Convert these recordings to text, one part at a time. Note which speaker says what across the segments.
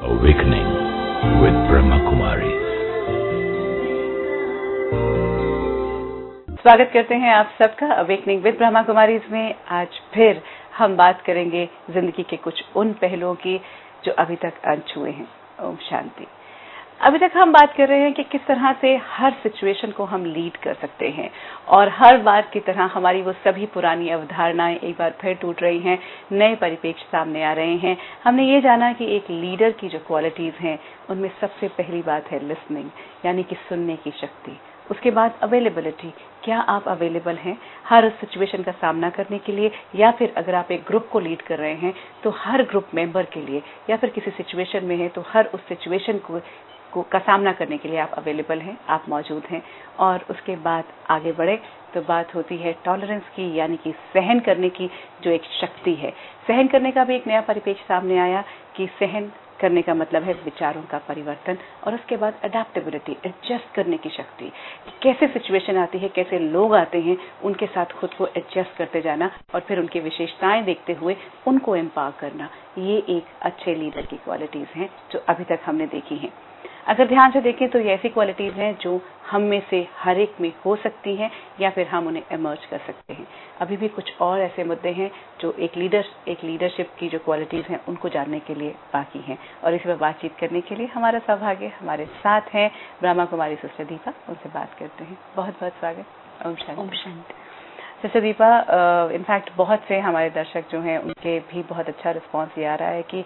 Speaker 1: Awakening with Brahma Kumaris।
Speaker 2: स्वागत करते हैं आप सबका अवेकनिंग विद ब्रह्मा कुमारीज में। आज फिर हम बात करेंगे जिंदगी के कुछ उन पहलुओं की जो अभी तक अनछुए हैं। ओम शांति। अभी तक हम बात कर रहे हैं कि किस तरह से हर सिचुएशन को हम लीड कर सकते हैं और हर बार की तरह हमारी वो सभी पुरानी अवधारणाएं एक बार फिर टूट रही हैं, नए परिप्रेक्ष्य सामने आ रहे हैं। हमने ये जाना कि एक लीडर की जो क्वालिटीज हैं उनमें सबसे पहली बात है लिसनिंग, यानी कि सुनने की शक्ति। उसके बाद अवेलेबिलिटी, क्या आप अवेलेबल हैं हर सिचुएशन का सामना करने के लिए, या फिर अगर आप एक ग्रुप को लीड कर रहे हैं तो हर ग्रुप मेंबर के लिए, या फिर किसी सिचुएशन में है तो हर उस सिचुएशन का सामना करने के लिए आप अवेलेबल हैं, आप मौजूद हैं। और उसके बाद आगे बढ़े तो बात होती है टॉलरेंस की, यानी कि सहन करने की जो एक शक्ति है। सहन करने का भी एक नया परिपेक्ष सामने आया कि सहन करने का मतलब है विचारों का परिवर्तन। और उसके बाद अडेप्टेबिलिटी, एडजस्ट करने की शक्ति। कैसे सिचुएशन आती है, कैसे लोग आते हैं, उनके साथ खुद को एडजस्ट करते जाना और फिर उनकी विशेषताएं देखते हुए उनको एम्पावर करना। ये एक अच्छे लीडर की क्वालिटीज हैं जो अभी तक हमने देखी हैं। अगर ध्यान से देखें तो ये ऐसी क्वालिटीज हैं जो हम में से हर एक में हो सकती हैं या फिर हम उन्हें इमर्ज कर सकते हैं। अभी भी कुछ और ऐसे मुद्दे हैं जो एक लीडरशिप की जो क्वालिटीज हैं उनको जानने के लिए बाकी हैं। और इस पर बातचीत करने के लिए हमारा सौभाग्य हमारे साथ हैं ब्रह्मा कुमारी सिस्टर दीपा। उनसे बात करते हैं। बहुत बहुत स्वागत। ओम शांति।
Speaker 3: ओम शांति।
Speaker 2: सिस्टर दीपा, इनफैक्ट बहुत से हमारे दर्शक जो हैं उनके भी बहुत अच्छा रिस्पॉन्स ये आ रहा है कि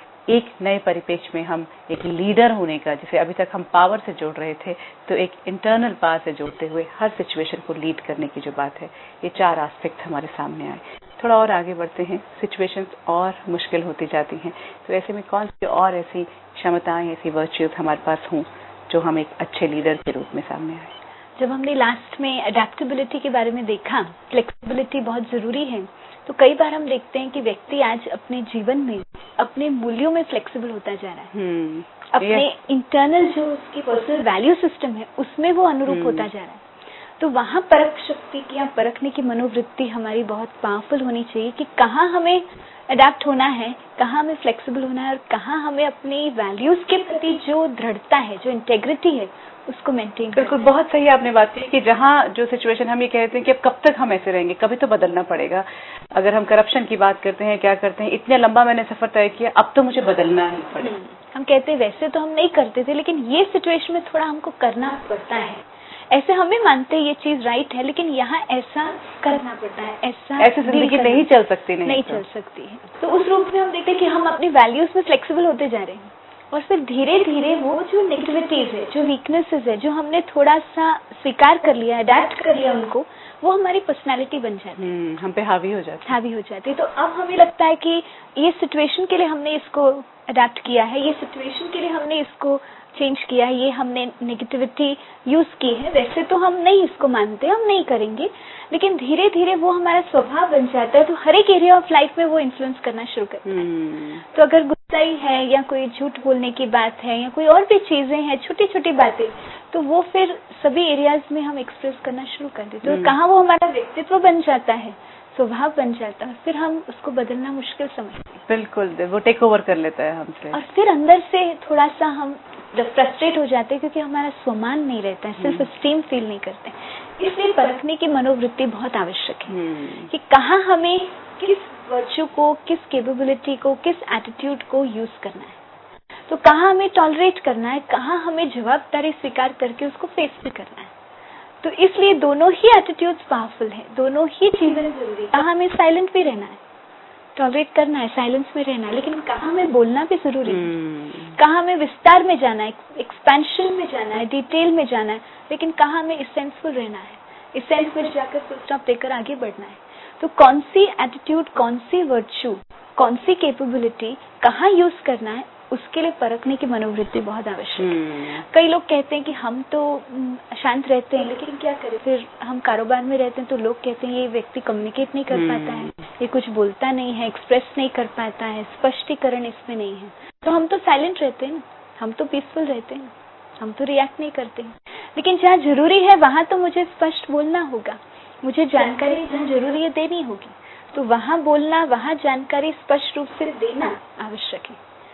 Speaker 2: एक नए परिपेक्ष में हम एक लीडर होने का, जिसे अभी तक हम पावर से जोड़ रहे थे, तो एक इंटरनल पावर से जोड़ते हुए हर सिचुएशन को लीड करने की जो बात है, ये चार एस्पेक्ट हमारे सामने आए। थोड़ा और आगे बढ़ते हैं, सिचुएशंस और मुश्किल होती जाती हैं, तो ऐसे में कौन सी और ऐसी क्षमताएं, ऐसी वर्च्यूज हमारे पास हों जो हम एक अच्छे लीडर के रूप में सामने आए?
Speaker 3: जब हमने लास्ट में अडेप्टेबिलिटी के बारे में देखा, फ्लेक्सिबिलिटी बहुत जरूरी है, तो कई बार हम देखते हैं कि व्यक्ति आज अपने जीवन में अपने मूल्यों में फ्लेक्सिबल होता जा रहा है। अपने इंटरनल जो उसकी पर्सनल वैल्यू सिस्टम है उसमें वो अनुरूप होता जा रहा है। तो वहाँ परख शक्ति की या परखने की मनोवृत्ति हमारी बहुत पावरफुल होनी चाहिए कि कहाँ हमें अडेप्ट होना है, कहाँ हमें फ्लेक्सिबल होना है और कहाँ हमें अपनी वैल्यूज के प्रति जो दृढ़ता है, जो इंटेग्रिटी है, उसको मेंटेन।
Speaker 2: बिल्कुल, बहुत सही आपने बात की कि जहाँ जो सिचुएशन हम ये कहते हैं कि अब कब तक हम ऐसे रहेंगे, कभी तो बदलना पड़ेगा। अगर हम करप्शन की बात करते हैं, क्या करते हैं, इतना लंबा मैंने सफर तय किया, अब तो मुझे बदलना ही पड़ेगा।
Speaker 3: हम कहते हैं वैसे तो हम नहीं करते थे, लेकिन ये सिचुएशन में थोड़ा हमको करना पड़ता है। ऐसे हमें मानते हैं ये चीज राइट है, लेकिन यहाँ ऐसा करना पड़ता है। ऐसे
Speaker 2: जिंदगी नहीं चल सकती,
Speaker 3: नहीं चल सकती है। तो उस रूप में हम देखते हैं कि हम अपनी वैल्यूज में फ्लेक्सिबल होते जा रहे हैं और फिर धीरे धीरे वो जो नेगेटिविटीज है, जो वीकनेसेस है, जो हमने थोड़ा सा स्वीकार कर लिया, अडेप्ट कर लिया उनको, वो हमारी पर्सनालिटी बन जाती है,
Speaker 2: हम पे हावी हो जाती
Speaker 3: है। तो अब हमें लगता है कि ये सिचुएशन के लिए हमने इसको अडेप्ट किया है, ये सिचुएशन के लिए हमने इसको चेंज किया है, ये हमने नेगेटिविटी यूज की है। वैसे तो हम नहीं इसको मानते, हम नहीं करेंगे, लेकिन धीरे धीरे वो हमारा स्वभाव बन जाता है। तो हर एक एरिया ऑफ लाइफ में वो इन्फ्लुएंस करना शुरू करता है। तो अगर गुस्साई है या कोई झूठ बोलने की बात है या कोई और भी चीजें हैं, छोटी छोटी बातें, तो वो फिर सभी एरियाज में हम एक्सप्रेस करना शुरू कर देते हैं। तो कहाँ वो हमारा व्यक्तित्व बन जाता है, स्वभाव बन जाता है, फिर हम उसको बदलना मुश्किल समझते हैं।
Speaker 2: बिल्कुल, वो टेक ओवर कर लेता है हमसे
Speaker 3: और फिर अंदर से थोड़ा सा हम फ्रस्ट्रेट हो जाते हैं क्योंकि हमारा सम्मान नहीं रहता है, सेल्फ एस्टीम फील नहीं करते। इसलिए परखने की मनोवृत्ति बहुत आवश्यक है कि कहाँ हमें किस वर्च्यू को, किस कैपेबिलिटी को, किस एटीट्यूड को यूज करना है, तो कहाँ हमें टॉलरेट करना है, कहाँ हमें जवाबदारी स्वीकार करके उसको फेस भी करना है। तो इसलिए दोनों ही एटीट्यूड्स पावरफुल है, दोनों ही चीजें जरूरी है। कहाँ हमें साइलेंट भी रहना है, टॉलरेट करना है, साइलेंस में रहना है, लेकिन कहाँ हमें बोलना भी जरूरी है। कहाँ हमें विस्तार में जाना है, एक्सपेंशन में जाना है, डिटेल में जाना है, लेकिन कहाँ हमें इसेंसफुल रहना है, इसेंस में जाकर फुल स्टॉप देकर आगे बढ़ना है। तो कौन सी एटीट्यूड, कौन सी वर्च्यू, कौन सी कैपेबिलिटी कहाँ यूज करना है, उसके लिए परखने की मनोवृत्ति बहुत आवश्यक है। कई लोग कहते हैं कि हम तो शांत रहते हैं, लेकिन क्या करें, फिर हम कारोबार में रहते हैं तो लोग कहते हैं ये व्यक्ति कम्युनिकेट नहीं कर पाता है, ये कुछ बोलता नहीं है, एक्सप्रेस नहीं कर पाता है, स्पष्टीकरण इसमें नहीं है। तो हम तो साइलेंट रहते हैं ना, हम तो पीसफुल रहते हैं, हम तो रिएक्ट नहीं करते हैं। लेकिन जहाँ जरूरी है वहां तो मुझे स्पष्ट बोलना होगा, मुझे जानकारी जहाँ जरूरी है देनी होगी, तो वहाँ बोलना, वहाँ जानकारी स्पष्ट रूप से देना आवश्यक है।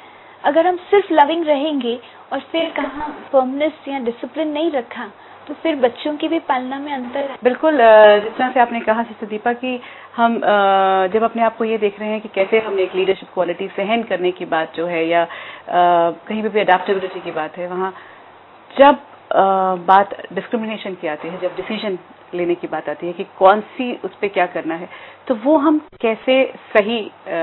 Speaker 3: अगर हम सिर्फ लविंग रहेंगे और फिर कहाँ फर्मनेस या डिसिप्लिन नहीं रखा तो फिर बच्चों की भी पालना में अंतर है।
Speaker 2: बिल्कुल, जिस तरह से आपने कहा सिस्टर दीपा कि हम जब अपने आप को ये देख रहे हैं कि कैसे हम एक लीडरशिप क्वालिटी सहन करने की बात जो है या कहीं पे भी अडेप्टेबिलिटी की बात है, वहाँ जब बात डिस्क्रिमिनेशन की आती है, जब डिसीजन लेने की बात आती है कि कौन सी उस पर क्या करना है, तो वो हम कैसे सही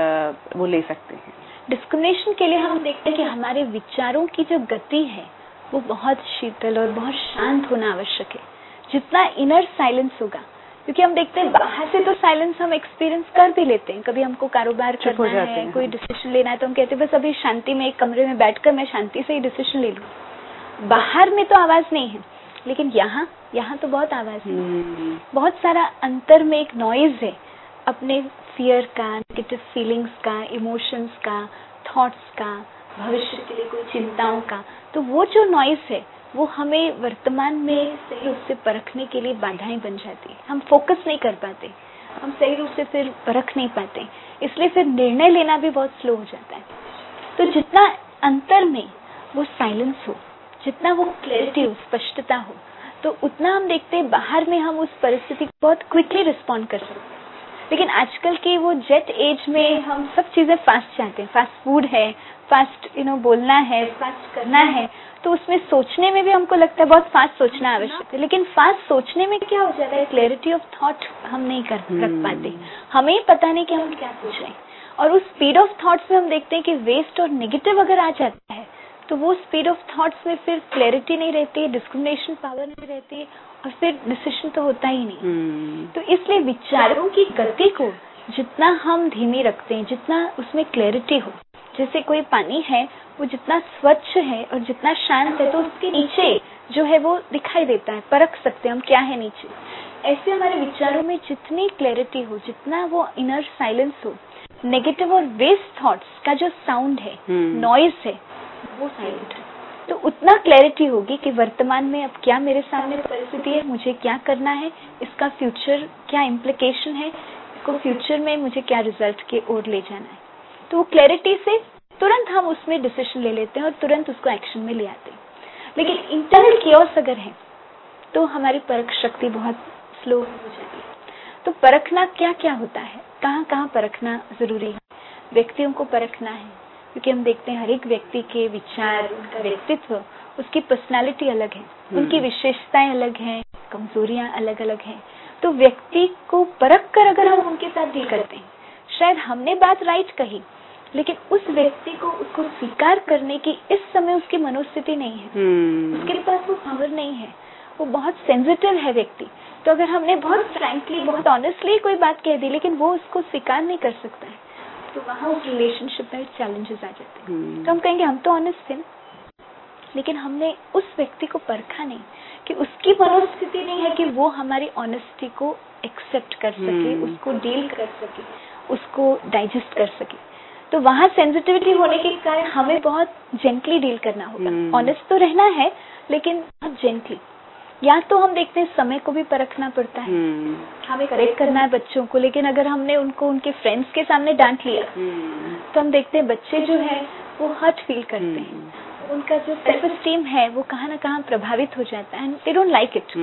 Speaker 2: वो ले सकते हैं?
Speaker 3: डिस्क्रिमिनेशन के लिए हम देखते हैं कि हमारे विचारों की जो गति है वो बहुत शीतल और बहुत शांत होना आवश्यक है। जितना इनर साइलेंस होगा, क्योंकि हम देखते हैं बाहर से तो साइलेंस हम एक्सपीरियंस कर भी लेते हैं, कभी हमको कारोबार करना है, कोई डिसीजन लेना है तो हम कहते हैं बस अभी शांति में एक कमरे में बैठकर मैं शांति से ही डिसीजन ले लूं। बाहर में तो आवाज नहीं है, लेकिन यहाँ तो बहुत आवाज है, बहुत सारा अंतर में एक नॉइज है अपने फियर का, नेगेटिव फीलिंग्स का, इमोशंस का, थॉट्स का, भविष्य के लिए कोई चिंताओं का। तो वो जो नॉइज है वो हमें वर्तमान में सही रूप से परखने के लिए बाधाएं बन जाती है। हम फोकस नहीं कर पाते, हम सही रूप से फिर परख नहीं पाते, इसलिए फिर निर्णय लेना भी बहुत स्लो हो जाता है। तो जितना अंतर में वो साइलेंस हो, जितना वो क्लैरिटी हो, स्पष्टता हो, तो उतना हम देखते हैं बाहर में हम उस परिस्थिति को बहुत क्विकली रिस्पॉन्ड कर सकते हैं। लेकिन आजकल की वो जेट एज में हम सब चीजें फास्ट चाहते हैं, फास्ट फूड है, फास्ट बोलना है, फास्ट करना है, तो उसमें सोचने में भी हमको लगता है बहुत फास्ट सोचना आवश्यक है। लेकिन फास्ट सोचने में क्या हो जाता है, क्लैरिटी ऑफ थॉट हम नहीं रख पाते, हमें पता नहीं कि हम क्या सोच रहे हैं। और उस स्पीड ऑफ थॉट्स में हम देखते हैं कि वेस्ट और नेगेटिव अगर आ जाता है तो वो स्पीड ऑफ थॉट्स में फिर क्लैरिटी नहीं रहती, डिस्क्रिमिनेशन पावर नहीं रहती और फिर डिसीजन तो होता ही नहीं। तो इसलिए विचारों की गति को जितना हम धीमी रखते हैं, जितना उसमें क्लैरिटी हो, जैसे कोई पानी है वो जितना स्वच्छ है और जितना शांत है तो उसके नीचे जो है वो दिखाई देता है, परख सकते हैं हम क्या है नीचे। ऐसे हमारे विचारों में जितनी क्लैरिटी हो, जितना वो इनर साइलेंस हो, नेगेटिव और वेस्ट थॉट्स का जो साउंड है, नॉइज है, वो साइलेंट है, तो उतना क्लैरिटी होगी कि वर्तमान में अब क्या मेरे सामने परिस्थिति है, मुझे क्या करना है, इसका फ्यूचर क्या इम्प्लीकेशन है, इसको फ्यूचर में मुझे क्या रिजल्ट की ओर ले जाना है। तो वो क्लैरिटी से तुरंत हम उसमें डिसीजन ले लेते हैं और तुरंत उसको एक्शन में ले आते हैं। लेकिन इंटरनल कियोस अगर है तो हमारी परख शक्ति बहुत स्लो हो जाती है। तो परखना क्या क्या होता है, कहाँ कहाँ परखना जरूरी है। व्यक्तियों को परखना है, क्योंकि हम देखते हैं हर एक व्यक्ति के विचार, उनका व्यक्तित्व, उसकी पर्सनालिटी अलग है, उनकी विशेषताएं अलग हैं, कमजोरियां अलग अलग हैं। तो व्यक्ति को परख कर अगर हम उनके साथ डील करते हैं, शायद हमने बात राइट कही, लेकिन उस व्यक्ति को उसको स्वीकार करने की इस समय उसकी मनोस्थिति नहीं है, उसके पास वो पावर नहीं है, वो बहुत सेंसिटिव है व्यक्ति। तो अगर हमने बहुत फ्रैंकली, बहुत ऑनेस्टली कोई बात कह दी लेकिन वो उसको स्वीकार नहीं कर सकता है, तो वहाँ उस रिलेशनशिप में चैलेंजेस आ जाते हैं। तो हम कहेंगे हम तो ऑनेस्ट थे, लेकिन हमने उस व्यक्ति को परखा नहीं कि उसकी मनोस्थिति नहीं है कि वो हमारी ऑनेस्टी को एक्सेप्ट कर सके, उसको डील कर सके, उसको डाइजेस्ट कर सके। तो वहाँ सेंसिटिविटी होने के कारण हमें बहुत जेंटली डील करना होगा। ऑनेस्ट तो रहना है लेकिन बहुत जेंटली। या तो हम देखते हैं समय को भी परखना पड़ता है, हमें करेक्ट करना है बच्चों को, लेकिन अगर हमने उनको उनके फ्रेंड्स के सामने डांट लिया तो हम देखते हैं बच्चे जो है वो हर्ट फील करते हैं, उनका जो सेल्फ एस्टीम है वो कहाँ ना कहाँ प्रभावित हो जाता है, दे डोंट लाइक इट।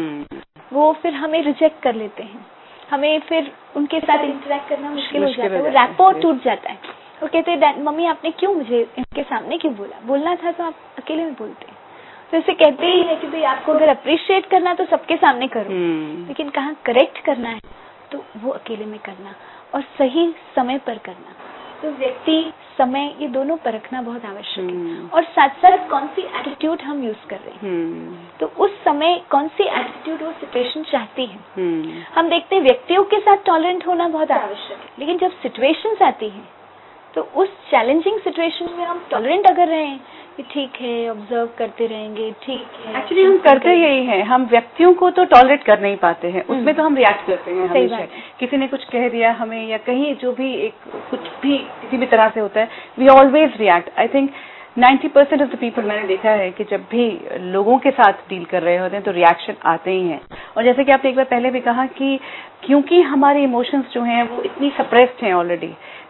Speaker 3: वो फिर हमें रिजेक्ट कर लेते हैं, हमें फिर उनके साथ इंटरेक्ट करना मुश्किल हो जाता है, वो रैपो टूट जाता है। वो कहते हैं मम्मी आपने क्यों मुझे इनके सामने क्यों बोला, बोलना था तो आप अकेले में बोलते। तो इसे कहते ही है कि भाई आपको अगर अप्रिशिएट करना तो सबके सामने करो, लेकिन कहाँ करेक्ट करना है तो वो अकेले में करना और सही समय पर करना। तो व्यक्ति, समय, ये दोनों परखना बहुत आवश्यक है। और साथ साथ कौन सी एटीट्यूड हम यूज कर रहे हैं, तो उस समय कौन सी एटीट्यूड वो सिचुएशन चाहती है। हम देखते हैं व्यक्तियों के साथ टॉलरेंट होना बहुत आवश्यक है, लेकिन जब सिचुएशंस आती है तो उस चैलेंजिंग सिचुएशन में हम टॉलरेंट अगर रहें कि ठीक है, ऑब्जर्व करते रहेंगे, ठीक है।
Speaker 2: एक्चुअली हम करते यही हैं, हम व्यक्तियों को तो टॉलरेट कर नहीं पाते हैं, उसमें तो हम रिएक्ट करते हैं हमेशा। किसी ने कुछ कह दिया हमें या कहीं जो भी एक कुछ भी किसी भी तरह से होता है, we always react. I think 90% of the people, मैंने देखा है कि जब भी लोगों के साथ डील कर रहे होते हैं तो रिएक्शन आते ही हैं। और जैसे कि आपने एक बार पहले भी कहा कि क्योंकि हमारे इमोशंस जो हैं वो इतनी सप्रेस्ड हैं ऑलरेडी,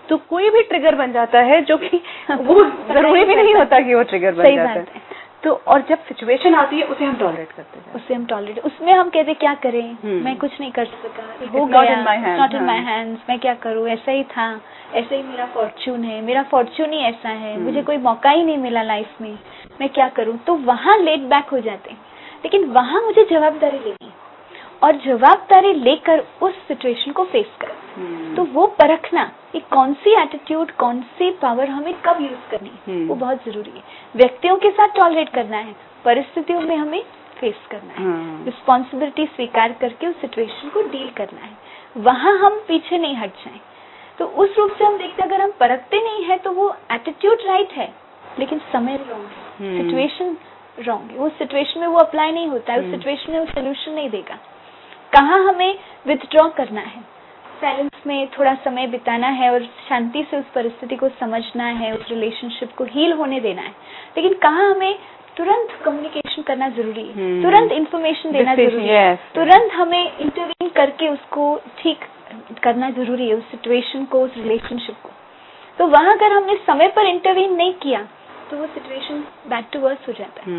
Speaker 2: तो कोई भी ट्रिगर बन जाता है, जो कि वो जरूरी भी नहीं होता कि वो ट्रिगर बन जाता है। तो और जब सिचुएशन आती है उसे हम टॉलरेट करते हैं,
Speaker 3: उसमें हम कहते क्या करें, मैं कुछ नहीं कर सका, हो गया, नॉट इन माय हैंड्स, मैं क्या करूं, ऐसा ही था, ऐसे ही मेरा फॉर्च्यून है, मेरा फॉर्च्यून ही ऐसा है, मुझे कोई मौका ही नहीं मिला लाइफ में, मैं क्या करूं। तो वहां लेट बैक हो जाते हैं। लेकिन वहां मुझे जवाबदारी लेनी है और जवाबदारी लेकर उस सिचुएशन को फेस कर, तो वो परखना कि कौन सी एटीट्यूड, कौन सी पावर हमें कब यूज करनी है, वो बहुत जरूरी है। व्यक्तियों के साथ टॉलरेट करना है, परिस्थितियों में हमें फेस करना है, रिस्पॉन्सिबिलिटी स्वीकार करके उस सिचुएशन को डील करना है, वहां हम पीछे नहीं हट जाएं। तो उस रूप से हम देखते हैं, अगर हम परखते नहीं है तो वो एटीट्यूड राइट है, लेकिन समय रॉन्ग है, सिचुएशन रॉन्ग है, उस सिचुएशन में वो अप्लाई नहीं होता है, उस सिचुएशन में वो सोल्यूशन नहीं देगा। कहाँ हमें विथड्रॉ करना है, साइलेंस में थोड़ा समय बिताना है और शांति से उस परिस्थिति को समझना है, उस रिलेशनशिप को हील होने देना है। लेकिन कहाँ हमें तुरंत कम्युनिकेशन करना जरूरी है, तुरंत इन्फॉर्मेशन देना जरूरी है, तुरंत हमें इंटरवीन करके उसको ठीक करना जरूरी है, उस सिचुएशन को, उस रिलेशनशिप को। तो वहां अगर हमने समय पर इंटरवीन नहीं किया तो वो सिचुएशन बैक टू वर्स हो जाता है,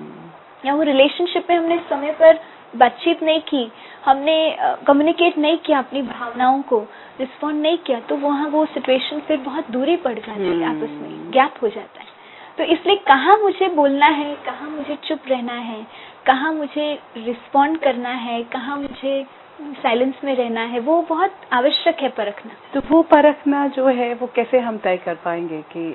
Speaker 3: या वो रिलेशनशिप में हमने समय पर बातचीत नहीं की, हमने कम्युनिकेट नहीं किया, अपनी भावनाओं को रिस्पॉन्ड नहीं किया, तो वहाँ वो सिचुएशन फिर बहुत दूरी पड़ जाती है, आपस में गैप हो जाता है। तो इसलिए कहाँ मुझे बोलना है, कहाँ मुझे चुप रहना है, कहाँ मुझे रिस्पॉन्ड करना है, कहाँ मुझे साइलेंस में रहना है, वो बहुत आवश्यक है परखना।
Speaker 2: तो वो परखना जो है वो कैसे हम तय कर पाएंगे कि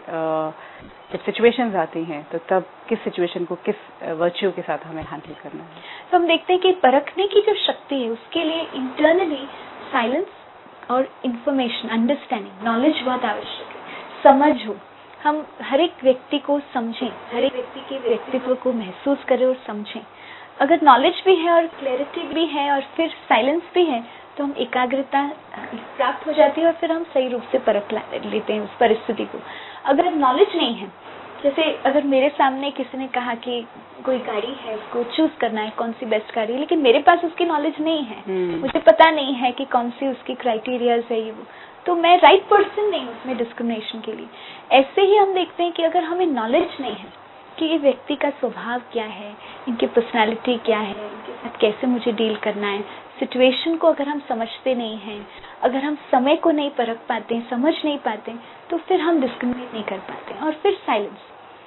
Speaker 2: जब सिचुएशंस आती हैं तो तब किस सिचुएशन को किस वर्च्यू के साथ हमें हैंडल करना है?
Speaker 3: तो हम देखते हैं कि परखने की जो शक्ति है उसके लिए इंटरनली साइलेंस और इंफॉर्मेशन, अंडरस्टैंडिंग, नॉलेज बहुत आवश्यक है। समझ हो, हम हर एक व्यक्ति को समझें, हर एक व्यक्ति के व्यक्तित्व को महसूस करें और समझें। अगर नॉलेज भी है और क्लैरिटी भी है और फिर साइलेंस भी है तो हम एकाग्रता प्राप्त हो जाती है और फिर हम सही रूप से परख लेते हैं उस परिस्थिति को। अगर नॉलेज नहीं है, जैसे अगर मेरे सामने किसी ने कहा कि कोई गाड़ी है, उसको चूज करना है कौन सी बेस्ट गाड़ी है, लेकिन मेरे पास उसकी नॉलेज नहीं है, मुझे पता नहीं है कि कौन सी उसकी क्राइटेरियाज है, ये वो, तो मैं राइट पर्सन नहीं हूँ उसमें डिस्क्रिमिनेशन के लिए। ऐसे ही हम देखते हैं कि अगर हमें नॉलेज नहीं है कि ये व्यक्ति का स्वभाव क्या है, इनकी पर्सनालिटी क्या है, इनके साथ कैसे मुझे डील करना है, सिचुएशन को अगर हम समझते नहीं हैं, अगर हम समय को नहीं परख पाते, समझ नहीं पाते, तो फिर हम डिस्क्रिमिनेट नहीं कर पाते। और फिर साइलेंस,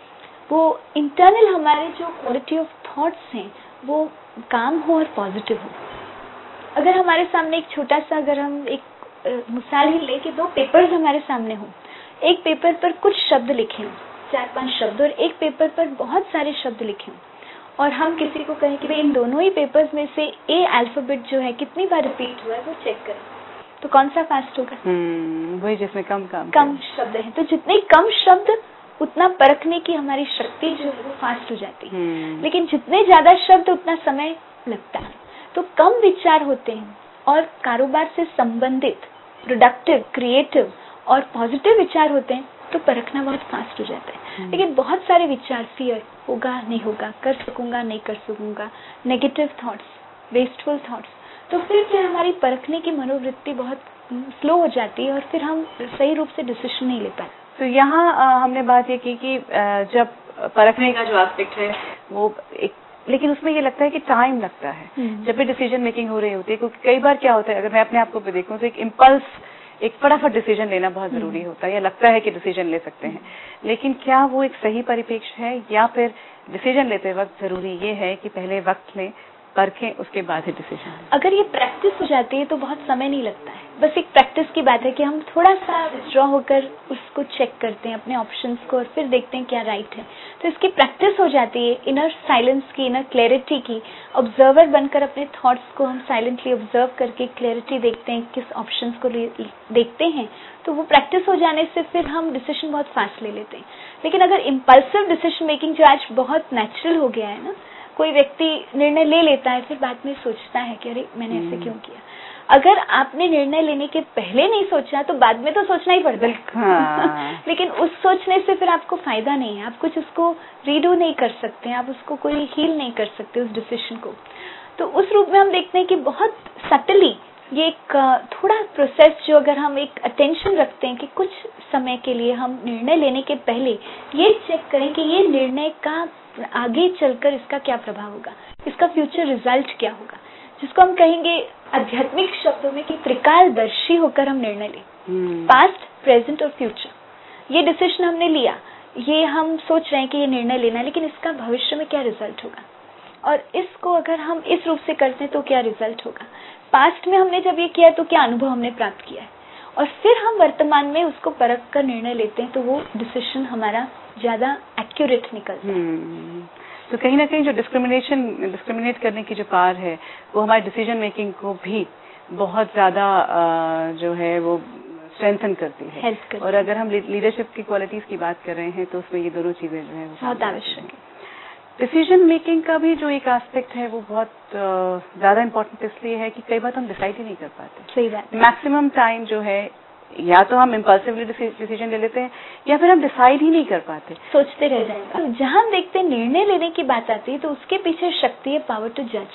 Speaker 3: वो इंटरनल हमारे जो क्वालिटी ऑफ थॉट्स हैं वो काम हो और पॉजिटिव हो। अगर हमारे सामने एक छोटा सा, अगर हम एक मिसाल ही ले कि 2 पेपर्स हमारे सामने हो, एक पेपर पर कुछ शब्द लिखे हों, 4-5 शब्द, और एक पेपर पर बहुत सारे शब्द लिखे हों, और हम किसी को कहें कि भाई इन दोनों ही पेपर्स में से ए अल्फाबेट जो है कितनी बार रिपीट हुआ है वो चेक करें, तो कौन सा फास्ट होगा?
Speaker 2: वही जिसमें कम
Speaker 3: शब्द है। तो जितने कम शब्द उतना परखने की हमारी शक्ति जो है वो फास्ट हो जाती है, लेकिन जितने ज्यादा शब्द उतना समय लगता है। तो कम विचार होते हैं और कारोबार से संबंधित प्रोडक्टिव, क्रिएटिव और पॉजिटिव विचार होते हैं तो परखना बहुत फास्ट हो जाता है। लेकिन बहुत सारे विचार, फियर, होगा नहीं होगा, कर सकूंगा नहीं कर सकूंगा, नेगेटिव थॉट्स, वेस्टफुल थॉट्स, तो फिर क्या हमारी परखने की मनोवृत्ति बहुत स्लो हो जाती है और फिर हम सही रूप से डिसीजन नहीं ले पाते।
Speaker 2: तो यहाँ हमने बात ये की कि जब परखने का जो एस्पेक्ट है वो एक, लेकिन उसमें ये लगता है कि टाइम लगता है जब भी डिसीजन मेकिंग हो रही होती है, क्योंकि कई बार क्या होता है, अगर मैं अपने आप को भी देखूं तो एक इम्पल्स, एक फटाफट डिसीजन लेना बहुत जरूरी होता है, या लगता है कि डिसीजन ले सकते हैं, लेकिन क्या वो एक सही परिप्रेक्ष्य है, या फिर डिसीजन लेते वक्त जरूरी ये है कि पहले वक्त लें, परखें, उसके बाद ही डिसीजन?
Speaker 3: अगर ये प्रैक्टिस हो जाती है तो बहुत समय नहीं लगता है, बस एक प्रैक्टिस की बात है कि हम थोड़ा सा विथड्रॉ होकर उसको चेक करते हैं अपने ऑप्शंस को और फिर देखते हैं क्या राइट है। तो इसकी प्रैक्टिस हो जाती है, इनर साइलेंस की, इनर क्लैरिटी की, ऑब्जर्वर बनकर अपने थॉट्स को हम साइलेंटली ऑब्जर्व करके क्लैरिटी देखते हैं, किस ऑप्शंस को देखते हैं, तो वो प्रैक्टिस हो जाने से फिर हम डिसीजन बहुत फास्ट ले लेते हैं। लेकिन अगर इम्पल्सिव डिसीजन मेकिंग जो आज बहुत नेचुरल हो गया है ना, कोई व्यक्ति निर्णय ले लेता है फिर बाद में सोचता है कि अरे मैंने ऐसे क्यों किया। अगर आपने निर्णय लेने के पहले नहीं सोचा तो बाद में तो सोचना ही पड़ता है लेकिन उस सोचने से फिर आपको फायदा नहीं है, आप कुछ उसको रीडू नहीं कर सकते, आप उसको कोई हील नहीं कर सकते उस डिसीजन को। तो उस रूप में हम देखते हैं कि बहुत सटली ये एक थोड़ा प्रोसेस जो अगर हम एक अटेंशन रखते हैं कि कुछ समय के लिए हम निर्णय लेने के पहले ये चेक करें कि ये निर्णय का आगे चलकर इसका क्या प्रभाव होगा, इसका फ्यूचर रिजल्ट क्या होगा, जिसको हम कहेंगे आध्यात्मिक शब्दों में कि त्रिकालदर्शी होकर हम निर्णय लें। पास्ट, प्रेजेंट और फ्यूचर। ये डिसीजन हमने लिया, ये हम सोच रहे हैं कि ये निर्णय लेना है, लेकिन इसका भविष्य में क्या रिजल्ट होगा, और इसको अगर हम इस रूप से करते हैं तो क्या रिजल्ट होगा। पास्ट में हमने जब ये किया तो क्या अनुभव हमने प्राप्त किया है, और फिर हम वर्तमान में उसको परख कर निर्णय लेते हैं तो वो डिसीजन हमारा ज्यादा एक्यूरेट निकलता है।
Speaker 2: तो कहीं ना कहीं जो डिस्क्रिमिनेट करने की जो पावर है वो हमारी डिसीजन मेकिंग को भी बहुत ज्यादा जो है वो स्ट्रेंथन करती है,
Speaker 3: हेल्प करती है।
Speaker 2: और अगर हम लीडरशिप की क्वालिटीज की बात कर रहे हैं तो उसमें ये दोनों चीजें जो है
Speaker 3: बहुत आवश्यक है।
Speaker 2: डिसीजन मेकिंग का भी जो एक एस्पेक्ट है वो बहुत ज्यादा इम्पोर्टेंट इसलिए है कि कई बार हम डिसाइड ही नहीं कर पाते।
Speaker 3: सही बात।
Speaker 2: मैक्सिमम टाइम जो है या तो हम इम्पल्सिवली डिसीजन ले लेते हैं या फिर हम डिसाइड ही नहीं कर पाते,
Speaker 3: सोचते रह जाएंगे। तो जहां हम देखते हैं निर्णय लेने की बात आती है तो उसके पीछे शक्ति है पावर टू जज।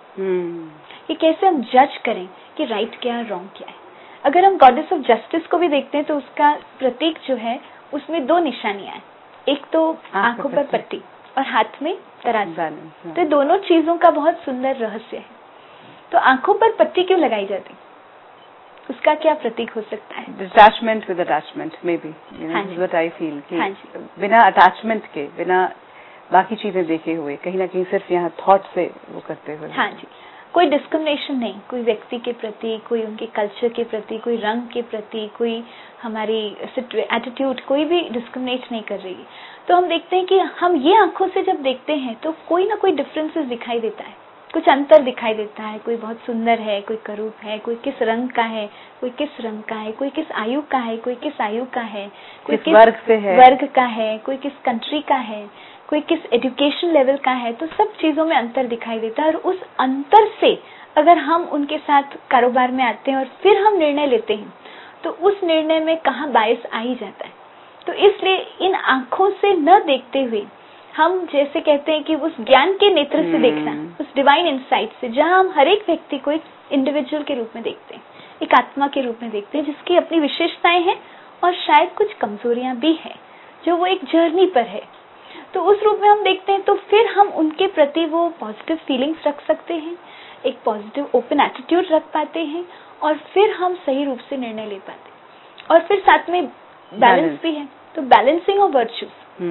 Speaker 3: कि कैसे हम जज करें कि राइट क्या है, रॉन्ग क्या है। अगर हम गॉडेस ऑफ जस्टिस को भी देखते हैं तो उसका प्रतीक जो है उसमें दो निशानियां हैं, एक तो आंखों पर पट्टी और हाथ में तराजू। तो दोनों चीजों का बहुत सुंदर रहस्य है। तो आंखों पर पट्टी क्यों लगाई जाती, उसका क्या प्रतीक हो सकता है?
Speaker 2: Detachment with attachment may be, what I feel कि बिना अटैचमेंट के, बिना बाकी चीजें देखे हुए, कहीं ना कहीं सिर्फ यहाँ थॉट से वो करते हुए।
Speaker 3: हाँ जी, कोई डिस्क्रिमिनेशन नहीं, कोई व्यक्ति के प्रति, कोई उनके कल्चर के प्रति, कोई रंग के प्रति, कोई हमारी एटीट्यूड, कोई भी डिस्क्रिमिनेट नहीं कर रही है। तो हम देखते हैं कि हम ये आंखों से जब देखते हैं तो कोई ना कोई डिफरेंसेस दिखाई देता है, कुछ अंतर दिखाई देता है। कोई बहुत सुंदर है, कोई करूप है, कोई किस रंग का है, कोई किस रंग का है, कोई किस आयु का है, कोई किस आयु का है, कोई किस
Speaker 2: वर्ग से है,
Speaker 3: वर्ग का है, कोई किस कंट्री का है, कोई किस एजुकेशन लेवल का है। तो सब चीजों में अंतर दिखाई देता है, और उस अंतर से अगर हम उनके साथ कारोबार में आते हैं और फिर हम निर्णय लेते हैं तो उस निर्णय में कहाँ बायस आ ही जाता है। तो इसलिए इन आंखों से न देखते हुए हम जैसे कहते हैं कि उस ज्ञान के नेत्र से देखना, उस डिवाइन इंसाइट से, जहां हम हर एक व्यक्ति को एक इंडिविजुअल के रूप में देखते हैं, एक आत्मा के रूप में देखते हैं जिसकी अपनी विशेषताएं हैं और शायद कुछ कमजोरियां भी हैं, जो वो एक जर्नी पर है। तो उस रूप में हम देखते हैं तो फिर हम उनके प्रति वो पॉजिटिव फीलिंग्स रख सकते हैं, एक पॉजिटिव ओपन एटीट्यूड रख पाते हैं, और फिर हम सही रूप से निर्णय ले पाते हैं। और फिर साथ में बैलेंस भी है, तो बैलेंसिंग ऑफ वर्च्यूज।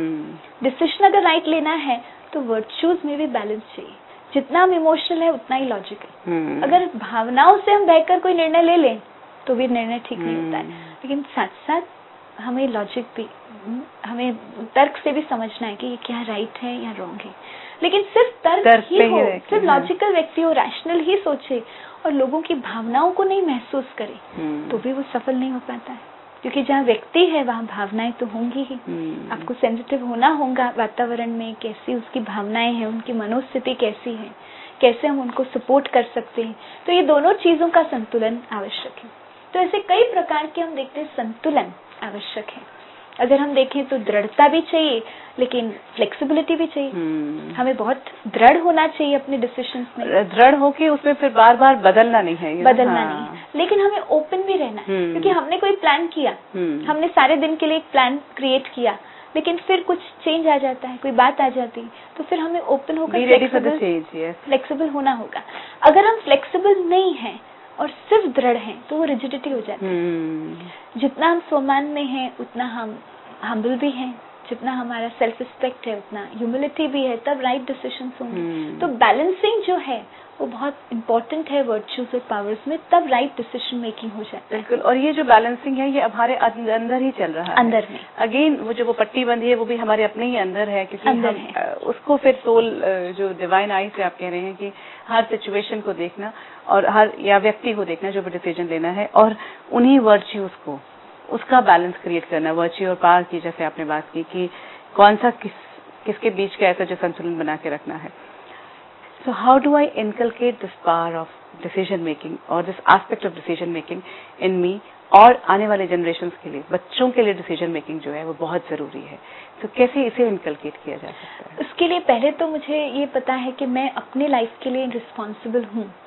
Speaker 3: डिसीजन अगर राइट लेना है तो वर्च्यूज में भी बैलेंस चाहिए। जितना हम इमोशनल है उतना ही लॉजिकल। अगर भावनाओं से हम बहकर कोई निर्णय ले लें तो भी निर्णय ठीक नहीं होता है, लेकिन साथ साथ हमें लॉजिक भी, हमें तर्क से भी समझना है कि ये क्या राइट है या रॉन्ग है। लेकिन सिर्फ तर्क ही हो, सिर्फ लॉजिकल व्यक्ति हो, रैशनल ही सोचे और लोगों की भावनाओं को नहीं महसूस करे तो भी वो सफल नहीं हो पाता है। क्योंकि जहाँ व्यक्ति है वहाँ भावनाएं तो होंगी ही। आपको सेंसिटिव होना होगा वातावरण में, कैसी उसकी भावनाएं हैं, उनकी मनोस्थिति कैसी है, कैसे हम उनको सपोर्ट कर सकते हैं। तो ये दोनों चीजों का संतुलन आवश्यक है। तो ऐसे कई प्रकार के हम देखते हैं संतुलन आवश्यक है। अगर हम देखें तो दृढ़ता भी चाहिए लेकिन फ्लेक्सिबिलिटी भी चाहिए। हमें बहुत दृढ़ होना चाहिए अपने डिसीजंस में,
Speaker 2: दृढ़ होके उसमें फिर बार बार बदलना नहीं है,
Speaker 3: बदलना नहीं है, लेकिन हमें ओपन भी रहना है। क्योंकि हमने कोई प्लान किया, हमने सारे दिन के लिए एक प्लान क्रिएट किया, लेकिन फिर कुछ चेंज आ जाता है, कोई बात आ जाती है, तो फिर हमें ओपन होकर फ्लेक्सिबल होना होगा। अगर हम फ्लेक्सिबल नहीं है और सिर्फ दृढ़ हैं तो वो रिजिडिटी हो जाती है। जितना हम स्वमान में हैं उतना हम हम्बल भी हैं, जितना हमारा सेल्फ रिस्पेक्ट है उतना ह्यूमिलिटी भी है, तब राइट डिसीजंस होंगे। तो बैलेंसिंग जो है वो बहुत इम्पोर्टेंट है वर्च्यूज और पावर्स में, तब राइट डिसीजन मेकिंग हो जाता है।
Speaker 2: बिल्कुल। और ये जो बैलेंसिंग है ये हमारे अंदर ही चल रहा है,
Speaker 3: अंदर में।
Speaker 2: अगेन वो पट्टी बंधी है वो भी हमारे अपने ही अंदर है, क्योंकि अंदर है। उसको फिर सोल जो डिवाइन आई से आप कह रहे हैं कि हर सिचुएशन को देखना और हर या व्यक्ति को देखना जो भी डिसीजन लेना है, और उन्हीं वर्च्यूज को, उसका बैलेंस क्रिएट करना। वर्च्यू और पावर की जैसे आपने बात की कि कौन सा किसके बीच का ऐसा जो संतुलन बना के रखना है। So how do I inculcate this power of decision making or this aspect of decision making in me, और आने वाले जनरेशंस के लिए, बच्चों के लिए डिसीजन मेकिंग जो है वो बहुत जरूरी है। तो कैसे इसे इनकलकेट किया जा सकता है?
Speaker 3: उसके लिए पहले तो मुझे ये पता है कि मैं अपने लाइफ के लिए रिस्पॉन्सिबल हूँ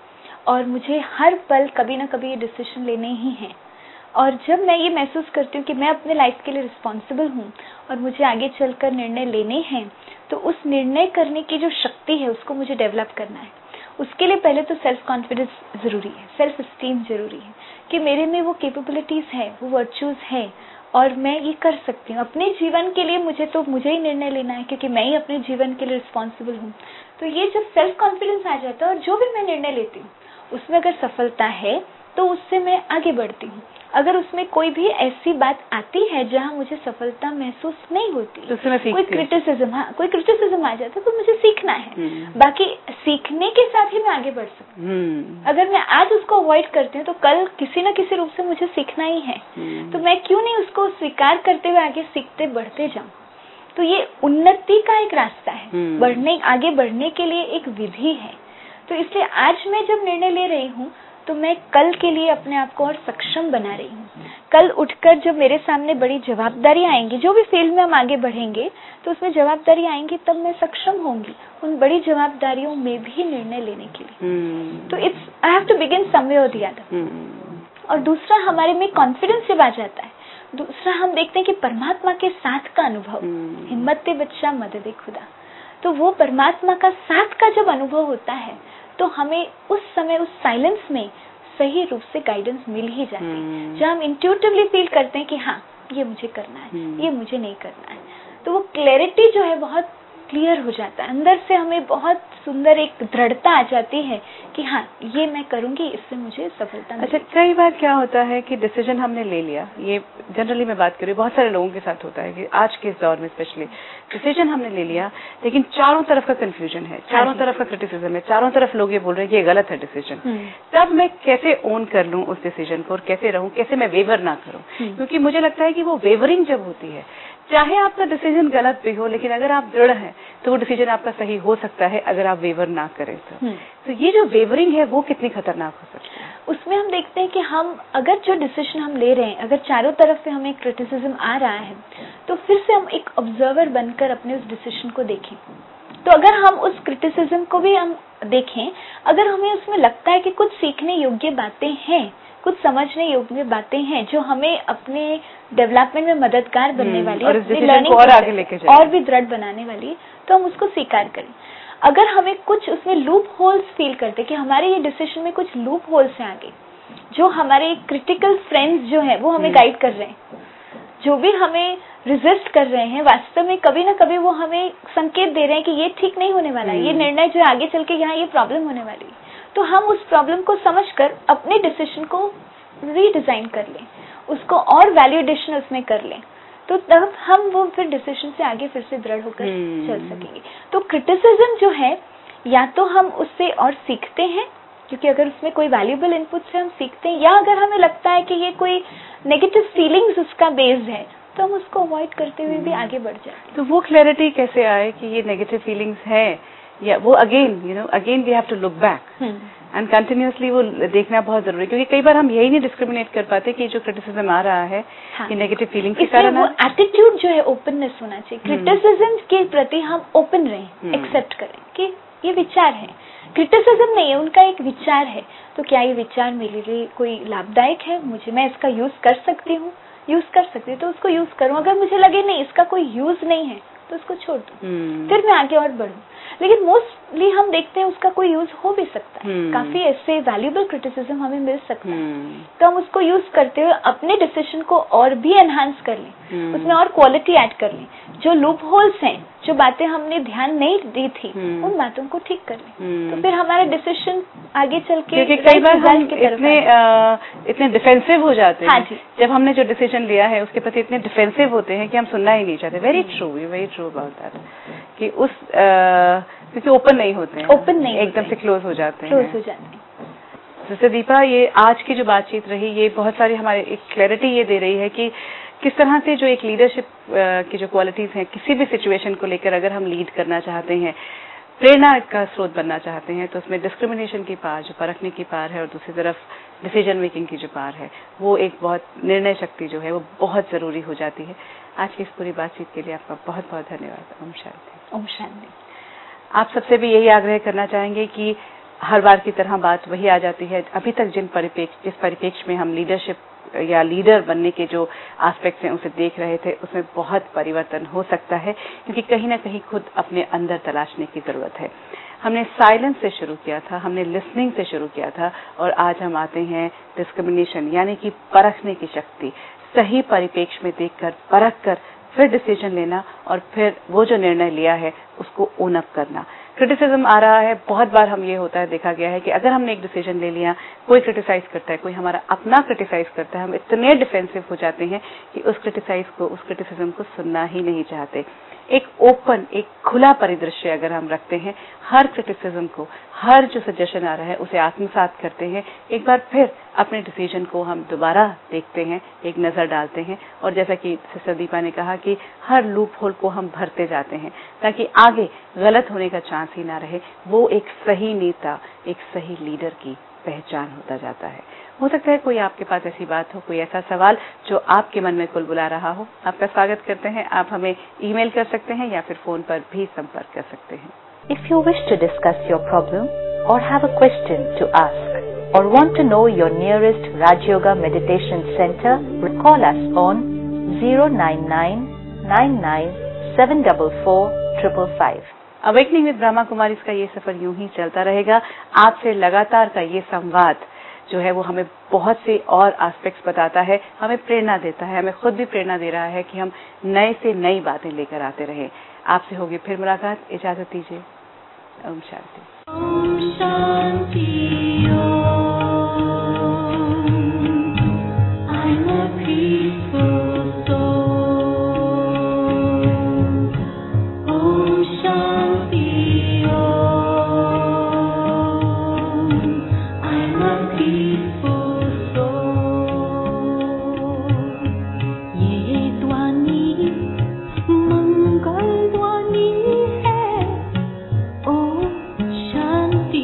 Speaker 3: और मुझे हर पल कभी ना कभी ये डिसीजन लेने ही हैं। और जब मैं ये महसूस करती हूँ कि मैं अपने लाइफ के लिए रिस्पॉन्सिबल हूँ और मुझे आगे चलकर निर्णय लेने हैं, तो उस निर्णय करने की जो शक्ति है उसको मुझे डेवलप करना है। उसके लिए पहले तो सेल्फ कॉन्फिडेंस जरूरी है, सेल्फ एस्टीम जरूरी है कि मेरे में वो कैपेबिलिटीज है, वो वर्च्यूज है और मैं ये कर सकती हूँ अपने जीवन के लिए। मुझे ही निर्णय लेना है क्योंकि मैं ही अपने जीवन के लिए रिस्पॉन्सिबल हूँ। तो ये जब सेल्फ कॉन्फिडेंस आ जाता है और जो भी मैं निर्णय लेती हूँ उसमें अगर सफलता है तो उससे मैं आगे बढ़ती हूँ। अगर उसमें कोई भी ऐसी बात आती है जहाँ मुझे सफलता महसूस नहीं होती,
Speaker 2: तो
Speaker 3: कोई क्रिटिसिज्म आ जाता है तो मुझे सीखना है। बाकी सीखने के साथ ही मैं आगे बढ़ सकती हूँ। अगर मैं आज उसको अवॉइड करती हूँ तो कल किसी न किसी रूप से मुझे सीखना ही है, तो मैं क्यों नहीं उसको स्वीकार करते हुए आगे सीखते बढ़ते जाऊँ। तो ये उन्नति का एक रास्ता है, आगे बढ़ने के लिए एक विधि है। तो इसलिए आज मैं जब निर्णय ले रही हूँ तो मैं कल के लिए अपने आप को और सक्षम बना रही हूँ। कल उठकर जब मेरे सामने बड़ी जवाबदारी आएंगी, जो भी फील्ड में हम आगे बढ़ेंगे तो उसमें जवाबदारी आएंगी, तब मैं सक्षम होंगी उन बड़ी जवाबदारियों में भी निर्णय लेने के लिए। तो I have to begin somewhere और द अदर। और दूसरा, हमारे में कॉन्फिडेंस जब आ जाता है, दूसरा हम देखते हैं कि परमात्मा के साथ का अनुभव, हिम्मत ते बच्चा मदद खुदा। तो वो परमात्मा का साथ का जब अनुभव होता है तो हमें उस समय उस साइलेंस में सही रूप से गाइडेंस मिल ही जाती है, जहाँ हम इंट्यूटिवली फील करते हैं कि हाँ ये मुझे करना है, ये मुझे नहीं करना है। तो वो क्लैरिटी जो है बहुत क्लियर हो जाता है, अंदर से हमें बहुत सुंदर एक दृढ़ता आ जाती है कि हाँ ये मैं करूंगी, इससे मुझे सफलता मिलेगी।
Speaker 2: अच्छा, कई बार क्या होता है कि डिसीजन हमने ले लिया, ये जनरली मैं बात कर रही हूँ, बहुत सारे लोगों के साथ होता है कि आज के इस दौर में स्पेशली डिसीजन हमने ले लिया लेकिन चारों तरफ का कंफ्यूजन है, चारों तरफ का क्रिटिसिज्म है, चारों तरफ लोग ये बोल रहे हैं कि ये गलत है डिसीजन। तब मैं कैसे ओन कर लूं उस डिसीजन को और कैसे रहूं, कैसे मैं वेवर ना करूं? क्योंकि मुझे लगता है कि वो वेवरिंग जब होती है, चाहे आपका डिसीजन गलत भी हो लेकिन अगर आप दृढ़ हैं तो वो डिसीजन आपका सही हो सकता है अगर आप वेवर ना करें तो ये जो वेवरिंग है वो कितनी खतरनाक हो सकती है?
Speaker 3: उसमें हम देखते हैं कि हम अगर जो डिसीजन हम ले रहे हैं, अगर चारों तरफ से हमें क्रिटिसिज्म आ रहा है तो फिर से हम एक ऑब्जर्वर बनकर अपने उस डिसीजन को देखें। तो अगर हम उस क्रिटिसिज्म को भी हम देखें, अगर हमें उसमें लगता है कि कुछ सीखने योग्य बातें हैं, कुछ समझने योग्य बातें हैं जो हमें अपने डेवलपमेंट में मददगार बनने वाली है, अपनी लर्निंग
Speaker 2: और आगे लेके जाए
Speaker 3: और भी दृढ़ बनाने वाली, तो हम उसको स्वीकार करें। अगर हमें कुछ उसमें लूप होल्स फील करते कि हमारे ये डिसीजन में कुछ लूप होल्स हैं आगे, जो हमारे क्रिटिकल फ्रेंड्स जो है वो हमें गाइड कर रहे हैं, जो भी हमें रेजिस्ट कर रहे हैं, वास्तव में कभी ना कभी वो हमें संकेत दे रहे हैं कि ये ठीक नहीं होने वाला है, ये निर्णय जो आगे चल के यहाँ ये प्रॉब्लम होने वाली है। तो हम उस प्रॉब्लम को समझकर अपने डिसीजन को रीडिजाइन कर लें, उसको और वैल्यू एडिशन उसमें कर लें, तो तब हम वो फिर डिसीजन से आगे फिर से दृढ़ होकर चल सकेंगे। तो क्रिटिसिज्म जो है, या तो हम उससे और सीखते हैं क्योंकि अगर उसमें कोई वैल्यूएबल इनपुट से हम सीखते हैं, या अगर हमें लगता है कि ये कोई नेगेटिव फीलिंग्स उसका बेस है तो हम उसको अवॉइड करते हुए भी आगे बढ़ जाते हैं।
Speaker 2: तो वो क्लैरिटी कैसे आए कि ये नेगेटिव फीलिंग्स है, या वो again we have to look back and continuously वो देखना बहुत जरूरी है, क्योंकि कई बार हम यही नहीं डिस्क्रिमिनेट कर पाते कि जो क्रिटिसिज्म आ रहा है ये नेगेटिव फीलिंग्स के कारण।
Speaker 3: वो एटीट्यूड जो है ओपननेस होना चाहिए, क्रिटिसिज्म के प्रति हम ओपन रहें, एक्सेप्ट करें कि ये विचार है, क्रिटिसिज्म नहीं है, उनका एक विचार है। तो क्या ये विचार मेरे लिए कोई लाभदायक है, मैं इसका यूज कर सकती हूँ, तो उसको यूज करूँ। अगर मुझे लगे नहीं इसका कोई यूज नहीं है तो उसको छोड़ दूं, फिर मैं आगे और बढ़ूं। लेकिन मोस्टली हम देखते हैं उसका कोई यूज हो भी सकता है, काफी ऐसे वैल्यूएबल क्रिटिसिज्म हमें मिल सकता है, तो हम उसको यूज करते हुए अपने डिसीजन को और भी एनहांस कर लें, उसमें और क्वालिटी ऐड कर लें। जो लूप होल्स हैं, जो बातें हमने ध्यान नहीं दी थी, उन बातों को ठीक कर लें, तो फिर हमारा डिसीजन आगे चल के,
Speaker 2: क्योंकि कई बार हम इतने डिफेंसिव हो जाते हैं। जब हमने जो डिसीजन लिया है उसके प्रति इतने डिफेंसिव होते हैं कि हम सुनना ही नहीं चाहते। वेरी ट्रू अबाउट दैट, कि उस क्योंकि ओपन नहीं होते हैं, एकदम से क्लोज हो जाते हैं। जैसे दीपा, ये आज की जो बातचीत रही, ये बहुत सारी हमारे एक क्लैरिटी ये दे रही है कि किस तरह से जो एक लीडरशिप की जो क्वालिटीज हैं, किसी भी सिचुएशन को लेकर अगर हम लीड करना चाहते हैं, प्रेरणा का स्रोत बनना चाहते हैं, तो उसमें डिस्क्रिमिनेशन की पार, जो परखने की पार है, और दूसरी तरफ डिसीजन मेकिंग की जो पार है, वो एक बहुत निर्णय शक्ति जो है वो बहुत जरूरी हो जाती है। आज की इस पूरी बातचीत के लिए आपका बहुत बहुत धन्यवाद। ओम शांति।
Speaker 3: ओम शांति।
Speaker 2: आप सबसे भी यही आग्रह करना चाहेंगे कि हर बार की तरह बात वही आ जाती है, अभी तक जिस परिप्रेक्ष्य में हम लीडरशिप या लीडर बनने के जो एस्पेक्ट्स हैं उसे देख रहे थे, उसमें बहुत परिवर्तन हो सकता है, क्योंकि कहीं ना कहीं खुद अपने अंदर तलाशने की जरूरत है। हमने साइलेंस से शुरू किया था, हमने लिसनिंग से शुरू किया था, और आज हम आते हैं डिस्क्रिमिनेशन, यानी कि परखने की शक्ति, सही परिप्रेक्ष्य में देखकर, परख कर फिर डिसीजन लेना, और फिर वो जो निर्णय लिया है उसको ओन अप करना। क्रिटिसिज्म आ रहा है, बहुत बार हम ये होता है, देखा गया है कि अगर हमने एक डिसीजन ले लिया, कोई क्रिटिसाइज करता है, कोई हमारा अपना क्रिटिसाइज करता है, हम इतने डिफेंसिव हो जाते हैं कि उस क्रिटिसिज्म को सुनना ही नहीं चाहते। एक ओपन, एक खुला परिदृश्य अगर हम रखते हैं, हर क्रिटिसिज्म को, हर जो सजेशन आ रहा है उसे आत्मसात करते हैं, एक बार फिर अपने डिसीजन को हम दोबारा देखते हैं, एक नजर डालते हैं, और जैसा कि सिस्टर दीपा ने कहा कि हर लूप होल को हम भरते जाते हैं ताकि आगे गलत होने का चांस ही ना रहे। वो एक सही नेता, एक सही लीडर की पहचान होता जाता है। हो सकता है कोई आपके पास ऐसी बात हो, कोई ऐसा सवाल जो आपके मन में कुलबुला रहा हो। आपका स्वागत करते हैं। आप हमें ईमेल कर सकते हैं या फिर फोन पर भी संपर्क कर सकते हैं।
Speaker 4: If you wish to discuss your problem or have a question to ask or want to know your nearest Raj Yoga Meditation Center, call us on 09999744555.
Speaker 2: Awakening with Brahma Kumaris का ये सफर यूं ही चलता रहेगा। आपसे लगातार का ये संवाद जो है वो हमें बहुत से और एस्पेक्ट्स बताता है, हमें प्रेरणा देता है, हमें खुद भी प्रेरणा दे रहा है कि हम नए से नई बातें लेकर आते रहें। आपसे होगी फिर मुलाकात, इजाजत दीजिए। ओम शांति।
Speaker 5: ओम शांति। I'm a peaceful soul. Om Shanti Om. I'm a peaceful soul. ये ध्वनि मंगल ध्वनि है। ओम शांति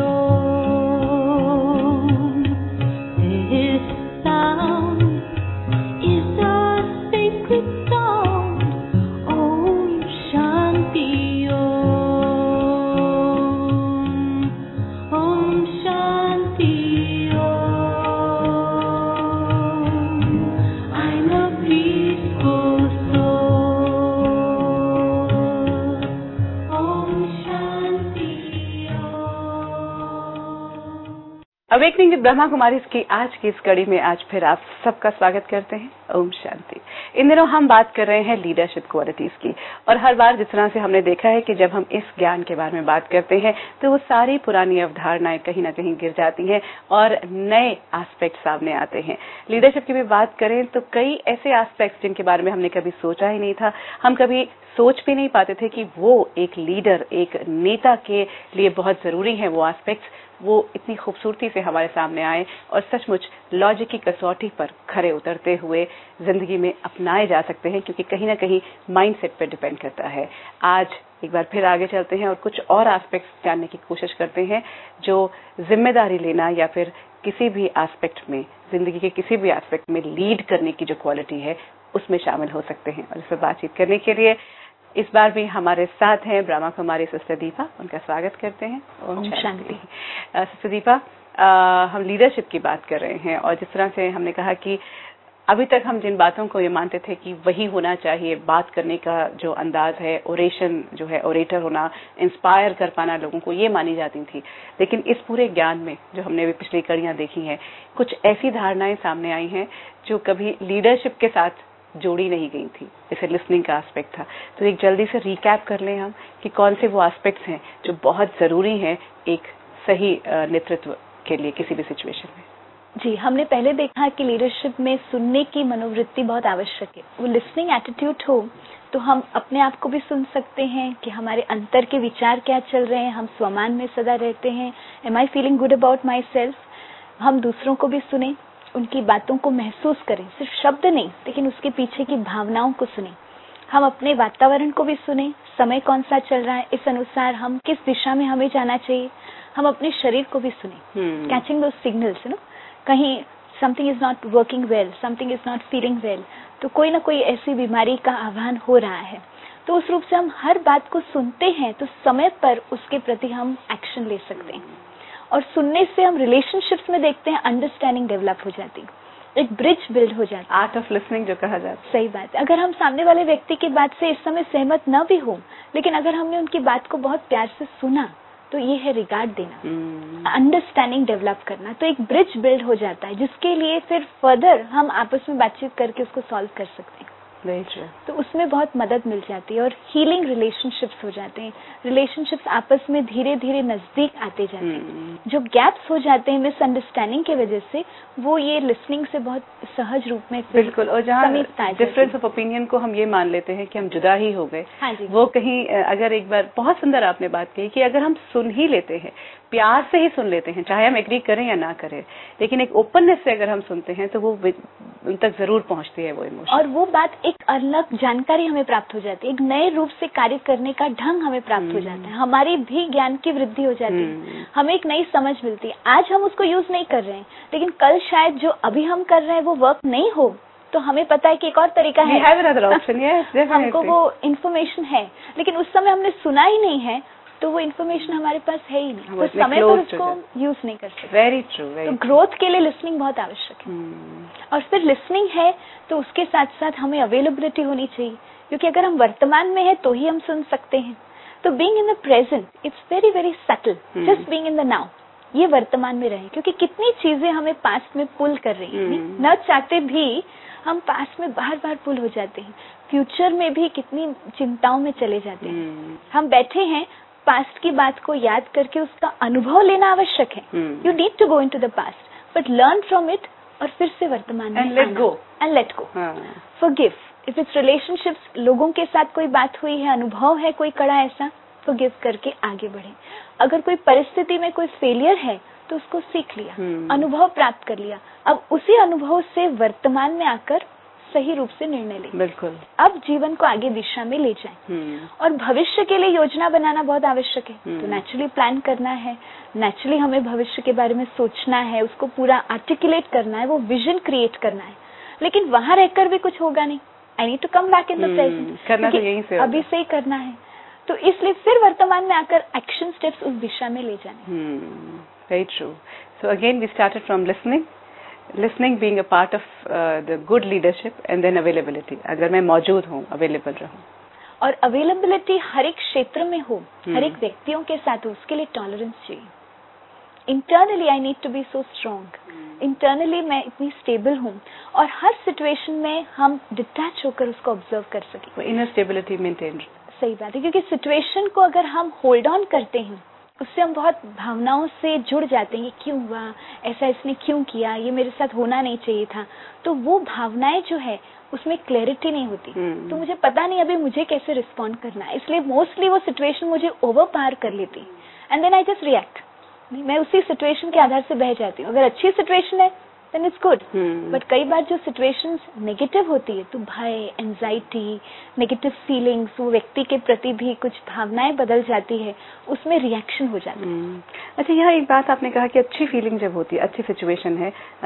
Speaker 5: ओम। This sound is a sacred sound. Om Shanti Om. Om Shanti Om. I'm a peaceful soul. Om Shanti Om.
Speaker 2: Awakening with Brahma Kumaris की आज की इस कड़ी में आज फिर आप सबका स्वागत करते हैं। ओम शांति। इन दिनों हम बात कर रहे हैं लीडरशिप क्वालिटीज की, और हर बार जिस तरह से हमने देखा है कि जब हम इस ज्ञान के बारे में बात करते हैं तो वो सारी पुरानी अवधारणाएं कहीं ना कहीं गिर जाती हैं और नए एस्पेक्ट सामने आते हैं। लीडरशिप की भी बात करें तो कई ऐसे एस्पेक्ट्स जिनके बारे में हमने कभी सोचा ही नहीं था, हम कभी सोच भी नहीं पाते थे कि वो एक लीडर, एक नेता के लिए बहुत जरूरी है वो एस्पेक्ट्स, वो इतनी खूबसूरती से हमारे सामने आए और सचमुच लॉजिक की कसौटी पर खरे उतरते हुए जिंदगी में अपनाए जा सकते हैं, क्योंकि कहीं ना कहीं माइंडसेट पर डिपेंड करता है। आज एक बार फिर आगे चलते हैं और कुछ और एस्पेक्ट्स जानने की कोशिश करते हैं जो जिम्मेदारी लेना या फिर किसी भी एस्पेक्ट में, जिंदगी के किसी भी एस्पेक्ट में लीड करने की जो क्वालिटी है उसमें शामिल हो सकते हैं। और इस पर बातचीत करने के लिए इस बार भी हमारे साथ हैं ब्रह्मा कुमारी सिस्टर दीपा। उनका स्वागत करते हैं।
Speaker 3: ओम शांति।
Speaker 2: सिस्टर दीपा, हम लीडरशिप की बात कर रहे हैं और जिस तरह से हमने कहा कि अभी तक हम जिन बातों को ये मानते थे कि वही होना चाहिए, बात करने का जो अंदाज है, ओरेशन जो है, ओरेटर होना, इंस्पायर कर पाना लोगों को, ये मानी जाती थी। लेकिन इस पूरे ज्ञान में जो हमने भी पिछली कड़ियां देखी हैं, कुछ ऐसी धारणाएं सामने आई हैं जो कभी लीडरशिप के साथ जोड़ी नहीं गई थी, जैसे लिसनिंग का एस्पेक्ट था। तो एक जल्दी से रिकैप कर लें हम कि कौन से वो एस्पेक्ट्स हैं जो बहुत जरूरी हैं एक सही नेतृत्व के लिए किसी भी सिचुएशन में।
Speaker 3: जी, हमने पहले देखा कि लीडरशिप में सुनने की मनोवृत्ति बहुत आवश्यक है। वो लिसनिंग एटीट्यूड हो तो हम अपने आप को भी सुन सकते हैं कि हमारे अंतर के विचार क्या चल रहे हैं, हम स्वमान में सदा रहते हैं, am I feeling good about myself. हम दूसरों को भी सुने, उनकी बातों को महसूस करें, सिर्फ शब्द नहीं लेकिन उसके पीछे की भावनाओं को सुने। हम अपने वातावरण को भी सुने, समय कौन सा चल रहा है, इस अनुसार हम किस दिशा में हमें जाना चाहिए। हम अपने शरीर को भी सुने, कैचिंग दोस सिग्नल्स, कहीं something is not working well, something is not feeling well, तो कोई ना कोई ऐसी बीमारी का आह्वान हो रहा है। तो उस रूप से हम हर बात को सुनते हैं तो समय पर उसके प्रति हम एक्शन ले सकते हैं। और सुनने से हम रिलेशनशिप्स में देखते हैं अंडरस्टैंडिंग डेवलप हो जाती है, एक ब्रिज बिल्ड हो जाती है।
Speaker 2: आर्ट ऑफ लिसनिंग जो कहा जाता है।
Speaker 3: सही बात है। अगर हम सामने वाले व्यक्ति की बात से इस समय सहमत न भी हो, लेकिन अगर हमने उनकी बात को बहुत प्यार से सुना, तो ये है रिगार्ड देना, अंडरस्टैंडिंग डेवलप करना। तो एक ब्रिज बिल्ड हो जाता है, जिसके लिए फिर फर्दर हम आपस में बातचीत करके उसको सॉल्व कर सकते हैं। तो उसमें बहुत मदद मिल जाती है और हीलिंग रिलेशनशिप्स हो जाते हैं। रिलेशनशिप्स आपस में धीरे धीरे नजदीक आते जाते हैं। जो गैप्स हो जाते हैं मिसअंडरस्टैंडिंग की वजह से, वो ये लिसनिंग से बहुत सहज रूप में
Speaker 2: बिल्कुल। और जहाँ डिफरेंस ऑफ ओपिनियन को हम ये मान लेते हैं कि हम जुदा ही हो गए,
Speaker 3: हाँ जी,
Speaker 2: वो कहीं अगर एक बार, बहुत सुंदर आपने बात कही कि अगर हम सुन ही लेते हैं, प्यार से ही सुन लेते हैं, चाहे हम एग्री करें या ना करें, लेकिन एक ओपननेस से अगर हम सुनते हैं तो वो उन तक जरूर पहुंचती है वो इमोशन, और
Speaker 3: वो बात एक अलग जानकारी हमें प्राप्त हो जाती है, एक नए रूप से कार्य करने का ढंग हमें प्राप्त हो जाता है, हमारी भी ज्ञान की वृद्धि हो जाती है, हमें एक नई समझ मिलती है। आज हम उसको यूज नहीं कर रहे हैं, लेकिन कल शायद जो अभी हम कर रहे हैं वो वर्क नहीं हो, तो हमें पता है कि एक और तरीका है, हमको वो इन्फॉर्मेशन है, लेकिन उस समय हमने सुना ही नहीं है, तो वो इन्फॉर्मेशन हमारे पास है ही नहीं, तो समय पर उसको यूज नहीं कर सकते।
Speaker 2: Very true.
Speaker 3: तो ग्रोथ के लिए लिसनिंग बहुत आवश्यक है। और फिर लिसनिंग है तो उसके साथ साथ हमें अवेलेबिलिटी होनी चाहिए, क्योंकि अगर हम वर्तमान में है तो ही हम सुन सकते हैं। तो being in the present, it's very very subtle, just being in the now, ये वर्तमान में रहे, क्योंकि कितनी चीजें हमें पास्ट में पुल कर रही हैं, न चाहते भी हम पास्ट में बार बार पुल हो जाते हैं, फ्यूचर में भी कितनी चिंताओं में चले जाते हैं। हम बैठे हैं, पास्ट की बात को याद करके उसका अनुभव लेना आवश्यक है। You need to go into the past, but learn from it, और फिर से वर्तमान में
Speaker 2: let go,
Speaker 3: forgive. If it's relationships, लोगों के साथ कोई बात हुई है, अनुभव है कोई कड़ा ऐसा, फॉरगिव करके आगे बढ़े। अगर कोई परिस्थिति में कोई फेलियर है तो उसको सीख लिया, अनुभव प्राप्त कर लिया, अब उसी अनुभव से वर्तमान में आकर सही रूप से निर्णय लें।
Speaker 2: बिल्कुल।
Speaker 3: अब जीवन को आगे दिशा में ले जाएं। और भविष्य के लिए योजना बनाना बहुत आवश्यक है। तो नेचुरली प्लान करना है, नेचुरली हमें भविष्य के बारे में सोचना है, उसको पूरा आर्टिकुलेट करना है, वो विजन क्रिएट करना है। लेकिन वहां रहकर भी कुछ होगा नहीं। I need to come back in the present,
Speaker 2: करना तो यहीं से
Speaker 3: अभी से ही करना है। तो इसलिए फिर वर्तमान में आकर एक्शन स्टेप्स उस दिशा में ले जाने।
Speaker 2: Very true. So again we started from listening being a part of the good leadership, and then availability, अगर मैं मौजूद हूँ, अवेलेबल रहूँ।
Speaker 3: और अवेलेबिलिटी हर एक क्षेत्र में हो, हर एक व्यक्तियों के साथ हो, उसके लिए टॉलरेंस चाहिए। Internally I need to be so strong, internally मैं इतनी स्टेबल हूँ और हर सिचुएशन में हम डिटैच होकर उसको ऑब्जर्व कर सकें।
Speaker 2: Inner stability maintain.
Speaker 3: सही बात है, क्योंकि सिचुएशन को अगर हम होल्ड ऑन करते हैं, उससे हम बहुत भावनाओं से जुड़ जाते हैं। ये क्यों हुआ, ऐसा इसने क्यों किया, ये मेरे साथ होना नहीं चाहिए था। तो वो भावनाएं जो है उसमें क्लैरिटी नहीं होती, तो मुझे पता नहीं अभी मुझे कैसे रिस्पॉन्ड करना है, इसलिए मोस्टली वो सिचुएशन मुझे ओवरपावर कर लेती है, and then I just react. मैं उसी सिचुएशन के आधार से बह जाती हूँ। अगर अच्छी सिचुएशन है देन इट्स गुड, बट कई बार जो सिचुएशंस नेगेटिव होती है, तो भय, एंजाइटी, नेगेटिव फीलिंग्स, वो व्यक्ति के प्रति भी कुछ भावनाएं बदल जाती है, उसमें रिएक्शन हो जाता है।
Speaker 2: अच्छा, यहाँ एक बात आपने कहा कि अच्छी फीलिंग जब होती है, अच्छी सिचुएशन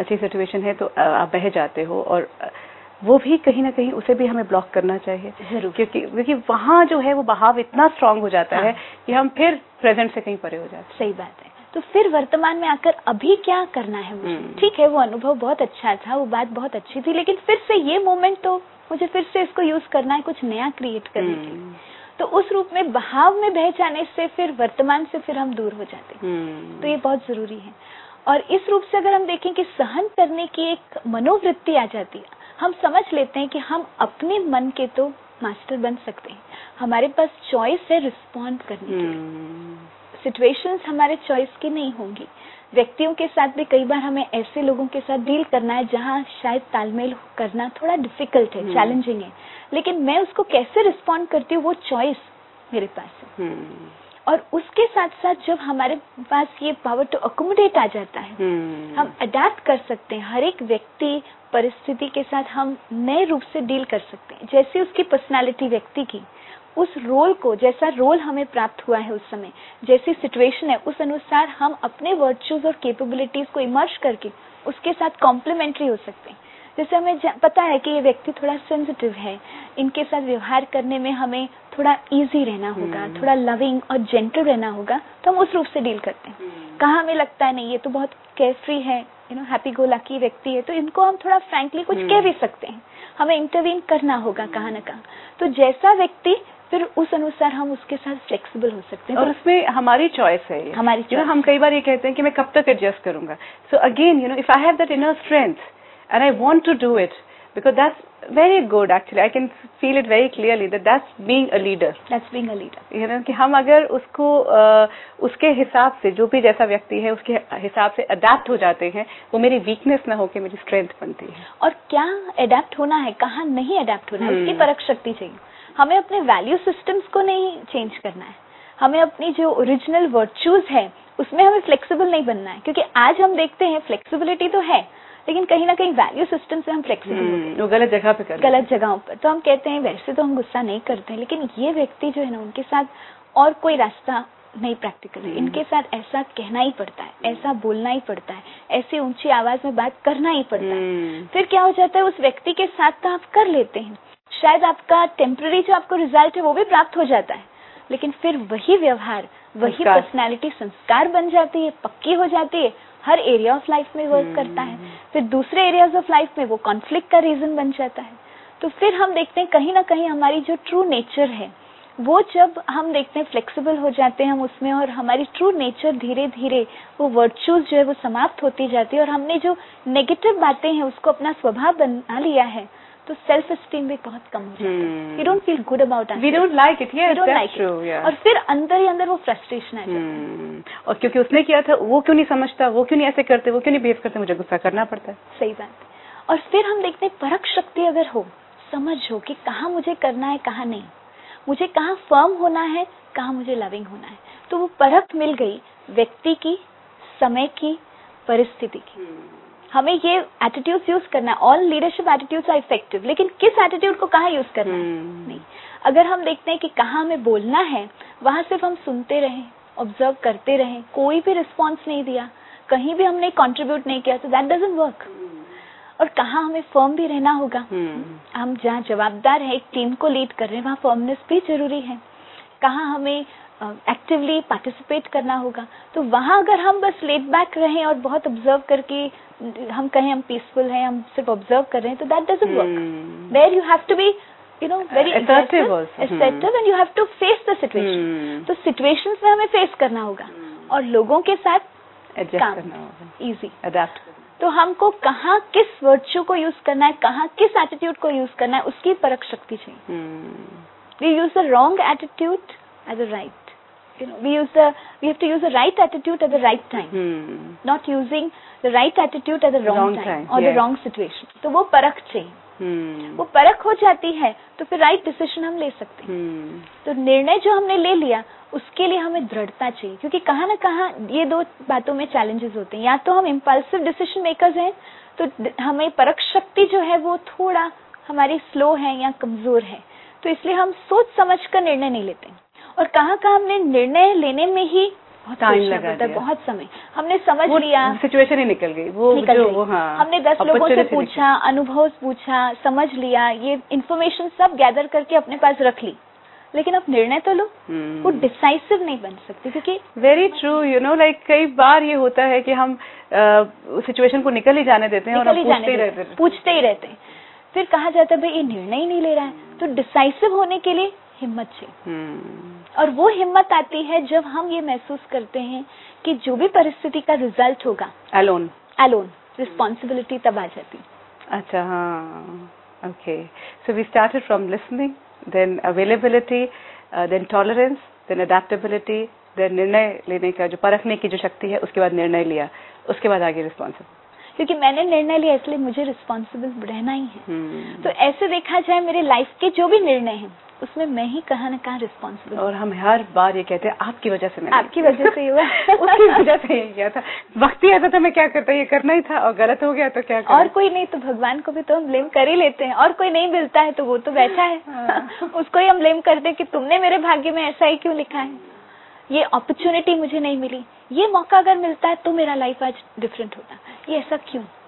Speaker 2: है तो आप बह जाते हो, और वो भी कहीं ना कहीं उसे भी हमें ब्लॉक करना चाहिए
Speaker 3: जरूर,
Speaker 2: क्योंकि वहाँ जो है वो बहाव इतना स्ट्रांग हो जाता है कि हम फिर प्रेजेंट से कहीं परे हो जाते हैं।
Speaker 3: सही बात है। तो फिर वर्तमान में आकर अभी क्या करना है मुझे? ठीक है, वो अनुभव बहुत अच्छा था, वो बात बहुत अच्छी थी, लेकिन फिर से ये मोमेंट तो मुझे फिर से इसको यूज करना है, कुछ नया क्रिएट करने के लिए। तो उस रूप में बहाव में बह जाने से फिर वर्तमान से फिर हम दूर हो जाते हैं। तो ये बहुत जरूरी है। और इस रूप से अगर हम देखें कि सहन करने की एक मनोवृत्ति आ जाती है, हम समझ लेते हैं कि हम अपने मन के तो मास्टर बन सकते हैं, हमारे पास चॉइस है रिस्पॉन्ड करने की। सिचुएशंस हमारे चॉइस की नहीं होंगी। व्यक्तियों के साथ भी कई बार हमें ऐसे लोगों के साथ डील करना है जहां शायद तालमेल करना थोड़ा डिफिकल्ट है, चैलेंजिंग है, लेकिन मैं उसको कैसे रिस्पॉन्ड करती हूँ वो चॉइस मेरे पास है। और उसके साथ साथ जब हमारे पास ये पावर टू अकोमोडेट आ जाता है, हम अडेप्ट कर सकते हैं, हर एक व्यक्ति परिस्थिति के साथ हम नए रूप से डील कर सकते हैं। जैसे उसकी पर्सनालिटी व्यक्ति की, उस रोल को, जैसा रोल हमें प्राप्त हुआ है उस समय, जैसी सिचुएशन है, उस अनुसार हम अपने वर्च्यूज और कैपेबिलिटीज को इमर्ज करके उसके साथ कॉम्प्लीमेंट्री हो सकते हैं। जैसे हमें पता है कि ये व्यक्ति थोड़ा सेंसिटिव है, इनके साथ व्यवहार करने में हमें थोड़ा इजी रहना होगा, थोड़ा लविंग और जेंटल रहना होगा, तो हम उस रूप से डील करते हैं। कहाँ हमें लगता है नहीं ये तो बहुत केयरफ्री है, हैप्पी गो लकी व्यक्ति है, तो इनको हम थोड़ा फ्रैंकली कुछ कह भी सकते हैं, हमें इंटरवीन करना होगा कहाँ न कहाँ। तो जैसा व्यक्ति फिर उस अनुसार हम उसके साथ फ्लेक्सिबल हो सकते हैं।
Speaker 2: और उसमें हमारी चॉइस है ये।
Speaker 3: हमारी चॉइस।
Speaker 2: हम कई बार ये कहते हैं कि मैं कब तक एडजस्ट करूंगा। So again if I have that inner strength and I want to do it because that's very good actually. I can feel it very clearly that that's being a leader.
Speaker 3: That's being a leader.
Speaker 2: कि हम अगर उसको उसके हिसाब से, जो भी जैसा व्यक्ति है उसके हिसाब से अडेप्ट हो जाते हैं, वो मेरी वीकनेस ना होके मेरी स्ट्रेंथ बनती है।
Speaker 3: और क्या अडेप्ट होना है, कहाँ नहीं अडेप्ट होना है, उसकी परख शक्ति चाहिए। हमें अपने वैल्यू सिस्टम्स को नहीं चेंज करना है, हमें अपनी जो ओरिजिनल वर्च्यूज है उसमें हमें फ्लेक्सिबल नहीं बनना है। क्योंकि आज हम देखते हैं फ्लेक्सिबिलिटी तो है, लेकिन कहीं ना कहीं वैल्यू सिस्टम से हम फ्लेक्सिबल होते हैं,
Speaker 2: वो गलत जगह पे करते हैं,
Speaker 3: गलत जगहों पर। तो हम कहते हैं वैसे तो हम गुस्सा नहीं करते हैं, लेकिन ये व्यक्ति जो है ना, उनके साथ और कोई रास्ता नहीं प्रैक्टिकल है, इनके साथ ऐसा कहना ही पड़ता है, ऐसा बोलना ही पड़ता है, ऐसी ऊंची आवाज में बात करना ही पड़ता है। फिर क्या हो जाता है, उस व्यक्ति के साथ तो आप कर लेते हैं, शायद आपका टेम्पररी जो आपको रिजल्ट है वो भी प्राप्त हो जाता है, लेकिन फिर वही व्यवहार, वही पर्सनैलिटी संस्कार बन जाती है, पक्की हो जाती है, हर एरिया ऑफ लाइफ में वर्क करता है। फिर दूसरे एरियाज ऑफ लाइफ में वो कॉन्फ्लिक्ट का रीजन बन जाता है। तो फिर हम देखते हैं कहीं ना कहीं हमारी जो ट्रू नेचर है वो, जब हम देखते हैं फ्लेक्सिबल हो जाते हैं हम उसमें, और हमारी ट्रू नेचर धीरे धीरे वो वर्च्यूज जो है वो समाप्त होती जाती है, और हमने जो नेगेटिव बातें हैं उसको अपना स्वभाव बना लिया है, तो सेल्फ एस्टीम भी बहुत कम हो जाता है। We don't feel good about
Speaker 2: we don't like it, yes that's true.
Speaker 3: और फिर अंदर ही अंदर वो फ्रस्ट्रेशन आ जाता है,
Speaker 2: और क्योंकि उसने किया था, वो क्यों नहीं समझता, वो क्यों नहीं ऐसे करते, वो क्यों नहीं बिहेव करते, मुझे गुस्सा करना पड़ता है।
Speaker 3: सही बात। और फिर हम देखते हैं परख शक्ति अगर हो, समझ हो कि कहाँ मुझे करना है, कहाँ नहीं, मुझे कहाँ फर्म होना है, कहाँ मुझे लविंग होना है, तो वो परख मिल गई व्यक्ति की, समय की, परिस्थिति की। हमें ये एटीट्यूड्स यूज करना है। All leadership attitudes are effective, लेकिन किस एटीट्यूड को कहाँ यूज करना है नहीं। अगर हम देखते हैं कि कहाँ हमें बोलना है, वहां सिर्फ हम सुनते रहें, ऑब्जर्व करते रहें, कोई भी रिस्पॉन्स नहीं दिया, कहीं भी हमने कंट्रीब्यूट नहीं किया, तो दैट डजंट वर्क। और कहाँ हमें फर्म भी रहना होगा, हम जहाँ जवाबदार है, एक टीम को लीड कर रहे हैं, वहाँ फर्मनेस भी जरूरी है। कहाँ हमें एक्टिवली पार्टिसिपेट करना होगा, तो वहाँ अगर हम बस लेट बैक रहें और बहुत ऑब्जर्व करके हम कहें हम पीसफुल हैं, हम सिर्फ ऑब्जर्व कर रहे हैं, तो that doesn't work. There you have to be very assertive and you have to face the situation. तो situations में हमें face करना होगा और लोगों के साथ
Speaker 2: एडजस्ट करना होगा,
Speaker 3: easy
Speaker 2: अडैप्ट।
Speaker 3: तो हमको कहाँ किस वर्च्यू को यूज करना है, कहाँ किस एटीट्यूड को यूज करना है, उसकी परख शक्ति चाहिए। We use the wrong attitude at the right. We have to use the right attitude at the right time. Not using the right attitude at the wrong time or the wrong situation. तो वो परख चाहिए। वो परख हो जाती है तो फिर राइट डिसीजन हम ले सकते हैं। तो निर्णय जो हमने ले लिया उसके लिए हमें दृढ़ता चाहिए, क्योंकि कहाँ ना कहाँ ये दो बातों में चैलेंजेस होते हैं। या तो हम इम्पल्सिव डिसीजन मेकर्स हैं, तो हमें परख शक्ति जो है वो थोड़ा हमारी स्लो है या कमजोर है, तो इसलिए हम सोच समझ कर निर्णय नहीं लेते। और कहाँ हमने निर्णय लेने में ही बहुत टाइम लगा दिया, बहुत समय हमने समझ लिया,
Speaker 2: सिचुएशन ही निकल गई, वो हाँ,
Speaker 3: हमने 10 लोगों से पूछा, अनुभव पूछा, समझ लिया, ये इन्फॉर्मेशन सब गैदर करके अपने पास रख ली, लेकिन अब निर्णय तो लो, वो डिसाइसिव नहीं बन सकते। क्योंकि
Speaker 2: वेरी ट्रू, लाइक कई बार ये होता है कि हम सिचुएशन को निकल ही जाने देते हैं और
Speaker 3: पूछते ही रहते हैं। फिर कहा जाता है भाई ये निर्णय ही नहीं ले रहा है, तो डिसाइसिव होने के लिए हिम्मत चाहिए। और वो हिम्मत आती है जब हम ये महसूस करते हैं कि जो भी परिस्थिति का रिजल्ट होगा, अलोन रिस्पॉन्सिबिलिटी तब आ जाती।
Speaker 2: अच्छा, हाँ, okay. So we started from listening, then availability, then tolerance, then adaptability, then निर्णय लेने का जो परखने की जो शक्ति है, उसके बाद निर्णय लिया, उसके बाद आगे रिस्पॉन्सिबल।
Speaker 3: क्योंकि मैंने निर्णय लिया इसलिए मुझे रिस्पॉन्सिबल रहना ही है। तो ऐसे देखा जाए मेरे लाइफ के जो भी निर्णय हैं उसमें मैं ही कहाँ न कहाँ रिस्पॉन्सिबल।
Speaker 2: और हम हर बार ये कहते हैं आपकी वजह से, मैं
Speaker 3: आपकी वजह से हुआ
Speaker 2: उसकी वजह से ये किया था, वक्त ही ऐसा था, मैं क्या करता, ये करना ही था, और गलत हो गया तो क्या करें?
Speaker 3: और कोई नहीं तो भगवान को भी तो हम ब्लेम कर ही लेते हैं, और कोई नहीं मिलता है तो वो तो बैठा है उसको ही हम ब्लेम करते हैं कि तुमने मेरे भाग्य में ऐसा ही क्यों लिखा है, ये अपॉर्चुनिटी मुझे नहीं मिली, ये मौका अगर मिलता है तो मेरा लाइफ आज डिफरेंट होता, ये ऐसा क्यों?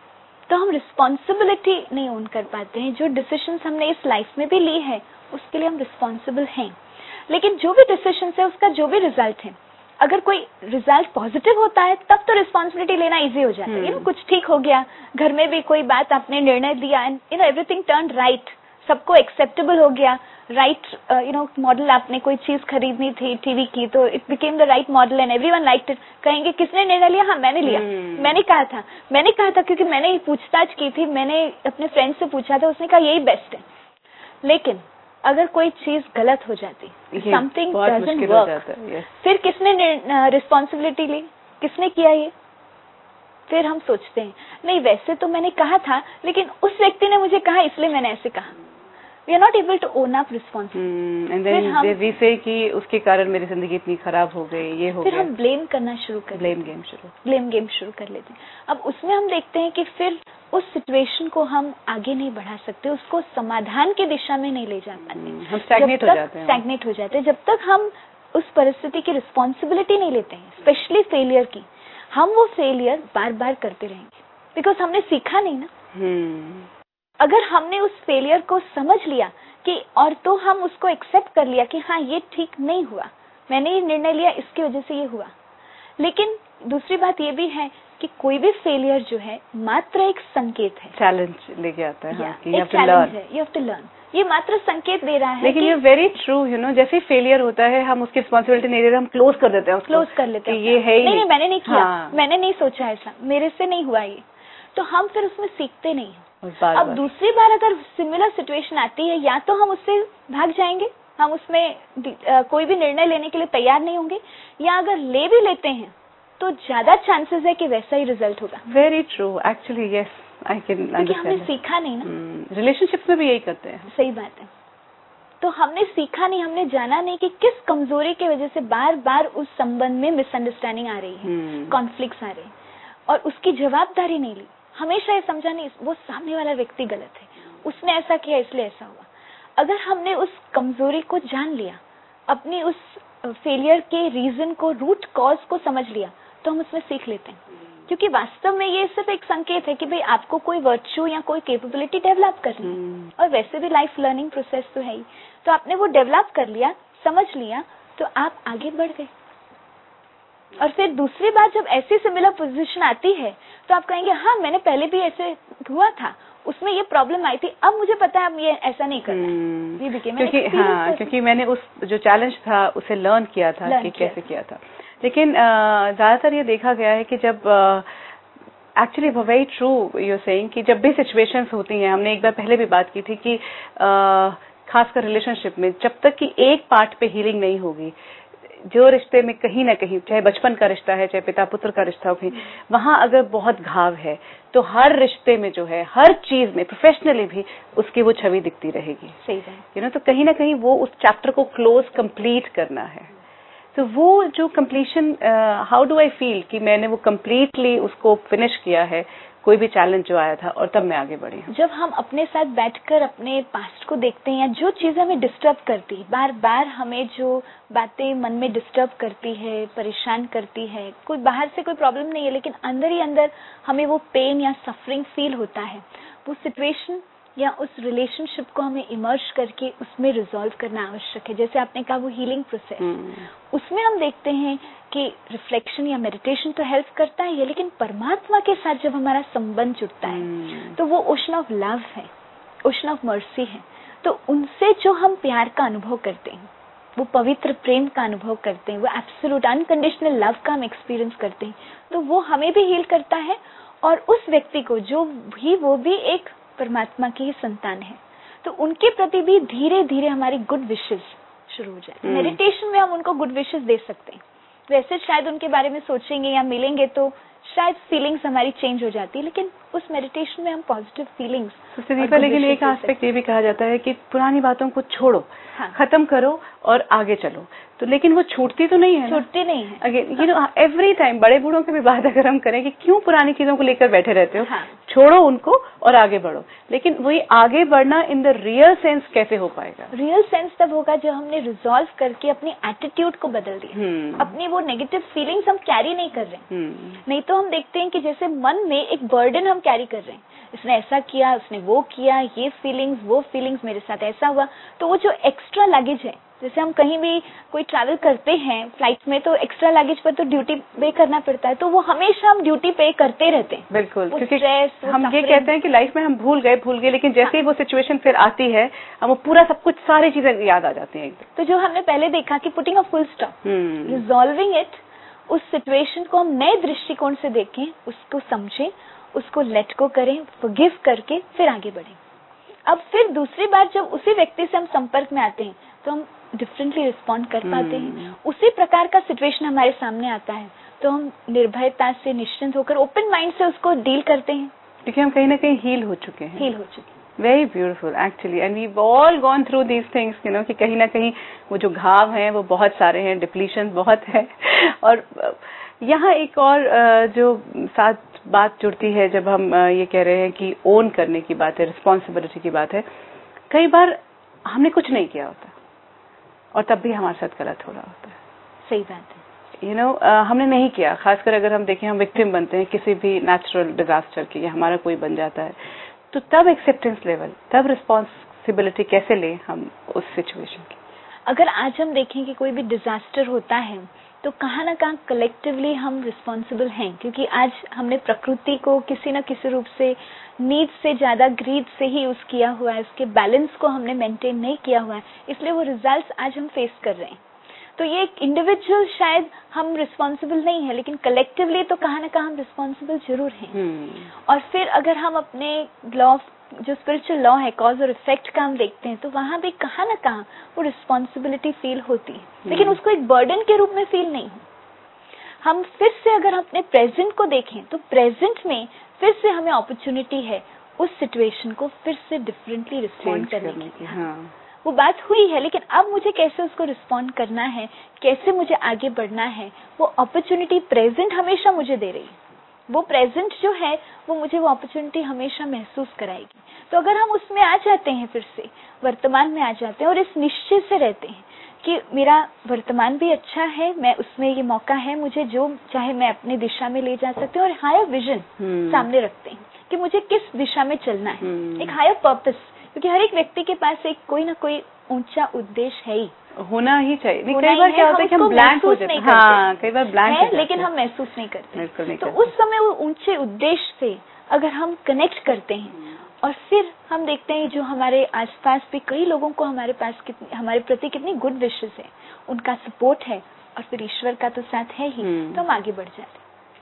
Speaker 3: तो हम रिस्पॉन्सिबिलिटी नहीं ओन कर पाते हैं। जो डिसीजंस हमने इस लाइफ में भी ली है उसके लिए हम रिस्पॉन्सिबल हैं, लेकिन जो भी डिसीजंस है उसका जो भी रिजल्ट है, अगर कोई रिजल्ट पॉजिटिव होता है तब तो रिस्पॉन्सिबिलिटी लेना इजी हो जाता है। कुछ ठीक हो गया, घर में भी कोई बात आपने निर्णय दिया एंड एवरीथिंग टर्न राइट, सबको एक्सेप्टेबल हो गया, राइट मॉडल, आपने कोई चीज खरीदनी थी टीवी की तो it became the right model and everyone liked it. कहेंगे किसने निर्णय लिया? हाँ मैंने लिया, मैंने कहा था क्योंकि मैंने पूछताछ की थी, मैंने अपने फ्रेंड से पूछा था, उसने कहा यही बेस्ट है। लेकिन अगर कोई चीज गलत हो जाती, समथिंग डजंट वर्क, फिर किसने रिस्पॉन्सिबिलिटी ली, किसने किया ये? फिर हम सोचते हैं नहीं वैसे तो मैंने कहा था लेकिन उस व्यक्ति ने मुझे कहा इसलिए मैंने ऐसे कहा। We are not able to own up responsibility.
Speaker 2: And then we say कि उसके कारण मेरी जिंदगी इतनी खराब हो गई, ये हो गया।
Speaker 3: फिर हम ब्लेम करना शुरू कर, ब्लेम गेम शुरू कर लेते हैं। अब उसमें हम देखते हैं कि फिर उस सिचुएशन को हम आगे नहीं बढ़ा सकते, उसको समाधान की दिशा में नहीं ले जा पाते,
Speaker 2: हम स्टैग्नेट
Speaker 3: हो जाते हैं। जब तक हम उस परिस्थिति की रिस्पॉन्सिबिलिटी नहीं लेते हैं, स्पेशली फेलियर की, हम वो फेलियर बार बार करते रहेंगे बिकॉज हमने सीखा नहीं ना। अगर हमने उस फेलियर को समझ लिया कि और तो हम उसको एक्सेप्ट कर लिया कि हाँ ये ठीक नहीं हुआ, मैंने ये निर्णय लिया इसकी वजह से ये हुआ। लेकिन दूसरी बात ये भी है कि कोई भी फेलियर जो है मात्र एक संकेत है,
Speaker 2: चैलेंज लेके आता है,
Speaker 3: हाँ, एक चैलेंज है, यू हैव टू लर्न। ये मात्र संकेत दे रहा है।
Speaker 2: लेकिन ये वेरी ट्रू, जैसे फेलियर होता है हम उसकी रिस्पॉन्सिबिलिटी नहीं लेते, हम क्लोज कर देते हैं, ये है ही
Speaker 3: नहीं, मैंने नहीं किया, मैंने नहीं सोचा ऐसा, मेरे से नहीं हुआ ये, तो हम फिर उसमें सीखते नहीं हैं। अब दूसरी बार अगर सिमिलर सिचुएशन आती है, या तो हम उससे भाग जाएंगे, हम उसमें कोई भी निर्णय लेने के लिए तैयार नहीं होंगे, या अगर ले भी लेते हैं तो ज्यादा चांसेस है कि वैसा ही रिजल्ट होगा।
Speaker 2: Very true, actually yes, I can understand.
Speaker 3: क्योंकि हमने सीखा नहीं ना।
Speaker 2: रिलेशनशिप में भी यही करते हैं।
Speaker 3: सही बात है। तो हमने सीखा नहीं, हमने जाना नहीं कि किस कमजोरी की वजह से बार बार उस संबंध में मिसअंडरस्टैंडिंग आ रही है, कॉन्फ्लिक्ट्स आ रहे हैं, और उसकी जवाबदारी नहीं ली। हमेशा ये समझा नहीं वो सामने वाला व्यक्ति गलत है, उसने ऐसा किया इसलिए ऐसा हुआ। अगर हमने उस कमजोरी को जान लिया, अपनी उस फेलियर के रीजन को, रूट कॉज को समझ लिया, तो हम उसमें सीख लेते हैं। क्योंकि वास्तव में ये सिर्फ एक संकेत है कि भाई आपको कोई वर्च्यू या कोई कैपेबिलिटी डेवलप करनी है, और वैसे भी लाइफ लर्निंग प्रोसेस तो है ही। तो आपने वो डेवलप कर लिया, समझ लिया, तो आप आगे बढ़ गए। और फिर दूसरी बार जब ऐसी सिमिलर पोजीशन आती है तो आप कहेंगे हाँ मैंने पहले भी ऐसे हुआ था, उसमें ये प्रॉब्लम आई थी, अब मुझे पता है अब ये ऐसा नहीं करना।
Speaker 2: क्योंकि मैंने उस जो चैलेंज था उसे लर्न किया था कि कैसे किया था। लेकिन ज्यादातर ये देखा गया है कि जब actually very true you saying कि जब भी सिचुएशंस होती हैं, हमने एक बार पहले भी बात की थी कि खासकर रिलेशनशिप में जब तक कि एक पार्ट पे हीलिंग नहीं होगी, जो रिश्ते में कहीं ना कहीं, चाहे बचपन का रिश्ता है, चाहे पिता पुत्र का रिश्ता हो, वहां अगर बहुत घाव है तो हर रिश्ते में जो है, हर चीज में, प्रोफेशनली भी उसकी वो छवि दिखती रहेगी।
Speaker 3: सही है।
Speaker 2: तो कहीं ना कहीं वो उस चैप्टर को क्लोज कंप्लीट करना है। तो वो जो completion, how do I feel कि मैंने वो कंप्लीटली उसको फिनिश किया है, कोई भी चैलेंज जो आया था, और तब मैं आगे बढ़ी हूँ।
Speaker 3: जब हम अपने साथ बैठकर अपने पास्ट को देखते हैं, या जो चीजें हमें डिस्टर्ब करती, बार बार हमें जो बातें मन में डिस्टर्ब करती है, परेशान करती है, कोई बाहर से कोई प्रॉब्लम नहीं है, लेकिन अंदर ही अंदर हमें वो पेन या सफरिंग फील होता है, वो सिचुएशन या उस रिलेशनशिप को हमें इमर्ज करके उसमें रिजॉल्व करना आवश्यक है। जैसे आपने कहा वो हीलिंग प्रोसेस, उसमें हम देखते हैं कि रिफ्लेक्शन या मेडिटेशन तो हेल्प करता है, लेकिन परमात्मा के साथ जब हमारा संबंध जुड़ता है तो वो ओशन ऑफ लव है, ओशन ऑफ मर्सी है। तो उनसे जो हम प्यार का अनुभव करते हैं, वो पवित्र प्रेम का अनुभव करते हैं, वो एब्सोल्यूट अनकंडीशनल लव का हम एक्सपीरियंस करते हैं, तो वो हमें भी हील करता है, और उस व्यक्ति को जो भी, वो भी एक परमात्मा की ही संतान है, तो उनके प्रति भी धीरे धीरे हमारी गुड विशेस शुरू हो जाए। मेडिटेशन में हम उनको गुड विशेस दे सकते हैं। वैसे शायद उनके बारे में सोचेंगे या मिलेंगे तो शायद फीलिंग्स हमारी चेंज हो जाती है, लेकिन उस मेडिटेशन में हम पॉजिटिव फीलिंग्स।
Speaker 2: लेकिन एक एस्पेक्ट ये भी कहा जाता है कि पुरानी बातों को छोड़ो, खत्म करो और आगे चलो। तो लेकिन वो छूटती तो नहीं है,
Speaker 3: छूटती नहीं है।
Speaker 2: अगेन एवरी टाइम बड़े बूढ़ों की भी बात अगर हम करें कि क्यों पुरानी चीजों को लेकर बैठे रहते हो, छोड़ो उनको और आगे बढ़ो। लेकिन वही आगे बढ़ना इन द रियल सेंस कैसे हो पाएगा?
Speaker 3: रियल सेंस तब होगा जब हमने रिजॉल्व करके अपनी एटीट्यूड को बदल दिया, अपनी वो नेगेटिव फीलिंग्स हम कैरी नहीं कर रहे हैं। नहीं तो हम देखते हैं कि जैसे मन में एक बर्डन हम कैरी कर रहे हैं, इसने ऐसा किया, उसने वो किया, ये फीलिंग्स वो फीलिंग्स, मेरे साथ ऐसा हुआ। तो वो जो एक्स्ट्रा लगेज है, जैसे हम कहीं भी कोई ट्रैवल करते हैं फ्लाइट में, तो एक्स्ट्रा लगेज पर तो ड्यूटी पे करना पड़ता है, तो वो हमेशा हम ड्यूटी पे करते रहते हैं।
Speaker 2: बिल्कुल, क्योंकि हम ये कहते हैं कि लाइफ में हम भूल गए, लेकिन जैसे ही वो सिचुएशन फिर आती है, हम वो पूरा सब कुछ सारी चीजें याद आ जाती हैं एकदम।
Speaker 3: तो जो हमने पहले देखा कि putting a full stop, resolving it, उस सिचुएशन को हम नए दृष्टिकोण से देखें, उसको समझें, उसको लेट गो करें, फॉरगिव करके फिर आगे बढ़ें। अब फिर दूसरी बार जब उसी व्यक्ति से हम संपर्क में आते हैं तो हम डिफरेंटली रिस्पॉन्ड कर पाते हैं। उसी प्रकार का सिचुएशन हमारे सामने आता है तो हम निर्भयता से, निश्चिंत होकर, ओपन माइंड से उसको डील करते हैं,
Speaker 2: क्योंकि हम कहीं ना कहीं हील हो चुके हैं। Very beautiful actually, and we all gone through these things, you know, कि कहीं ना कहीं वो जो घाव हैं वो बहुत सारे हैं, डिप्लीशन बहुत है। और यहाँ एक और जो साथ बात जुड़ती है जब हम ये कह रहे हैं कि ओन करने की बात है, रिस्पॉन्सिबिलिटी की बात है। कई बार हमने कुछ नहीं किया होता और तब भी हमारे साथ गलत हो रहा होता है।
Speaker 3: सही बात है।
Speaker 2: यू नो, हमने नहीं किया, खासकर अगर हम देखें हम विक्टिम बनते हैं किसी भी नेचुरल डिजास्टर की, या हमारा कोई बन जाता है, तो तब एक्सेप्टेंस लेवल, तब रिस्पॉन्सिबिलिटी कैसे लें हम उस सिचुएशन की?
Speaker 3: अगर आज हम देखें कि कोई भी डिजास्टर होता है तो कहाँ ना कहाँ कलेक्टिवली हम रिस्पॉन्सिबल हैं, क्योंकि आज हमने प्रकृति को किसी न किसी रूप से नीड से ज्यादा ग्रीड से ही यूज किया हुआ है, उसके बैलेंस को हमने मेंटेन नहीं किया हुआ है, इसलिए वो रिजल्ट्स आज हम फेस कर रहे हैं। तो ये एक इंडिविजुअल शायद हम रिस्पॉन्सिबल नहीं है, लेकिन कलेक्टिवली तो कहाँ ना कहाँ हम रिस्पॉन्सिबल जरूर हैं। और फिर अगर हम अपने लॉ, जो स्पिरिचुअल लॉ है, कॉज और इफेक्ट का हम देखते हैं, तो वहां भी कहाँ ना कहाँ वो रिस्पॉन्सिबिलिटी फील होती है, लेकिन उसको एक बर्डन के रूप में फील नहीं हो। हम फिर से अगर अपने प्रेजेंट को देखें तो प्रेजेंट में फिर से हमें अपॉर्चुनिटी है उस सिचुएशन को फिर से डिफरेंटली रिस्पॉन्ड करने की। वो बात हुई है, लेकिन अब मुझे कैसे उसको रिस्पॉन्ड करना है, कैसे मुझे आगे बढ़ना है, वो अपॉर्चुनिटी प्रेजेंट हमेशा मुझे दे रही है। वो प्रेजेंट जो है वो मुझे वो अपॉर्चुनिटी हमेशा महसूस कराएगी। तो अगर हम उसमें आ जाते हैं, फिर से वर्तमान में आ जाते हैं और इस निश्चय से रहते हैं कि मेरा वर्तमान भी अच्छा है, मैं उसमें ये मौका है, मुझे जो चाहे मैं अपनी दिशा में ले जा सकती हूँ, और हायर विजन सामने रखते हैं कि मुझे किस दिशा में चलना है, एक हायर पर्पस, क्योंकि हर एक व्यक्ति के पास एक कोई ना कोई ऊंचा उद्देश्य है ही,
Speaker 2: होना ही चाहिए। कई बार क्या होता है कि हम ब्लैंक हो जाते हैं। हाँ, कई बार ब्लैंक
Speaker 3: है, लेकिन हम महसूस नहीं करते। तो उस समय वो ऊंचे उद्देश्य से अगर हम कनेक्ट करते हैं और फिर हम देखते हैं जो हमारे आसपास भी कई लोगों को हमारे पास हमारे प्रति कितनी गुड विशेस है, उनका सपोर्ट है, और फिर ईश्वर का तो साथ है ही, तो हम आगे बढ़ जाते हैं।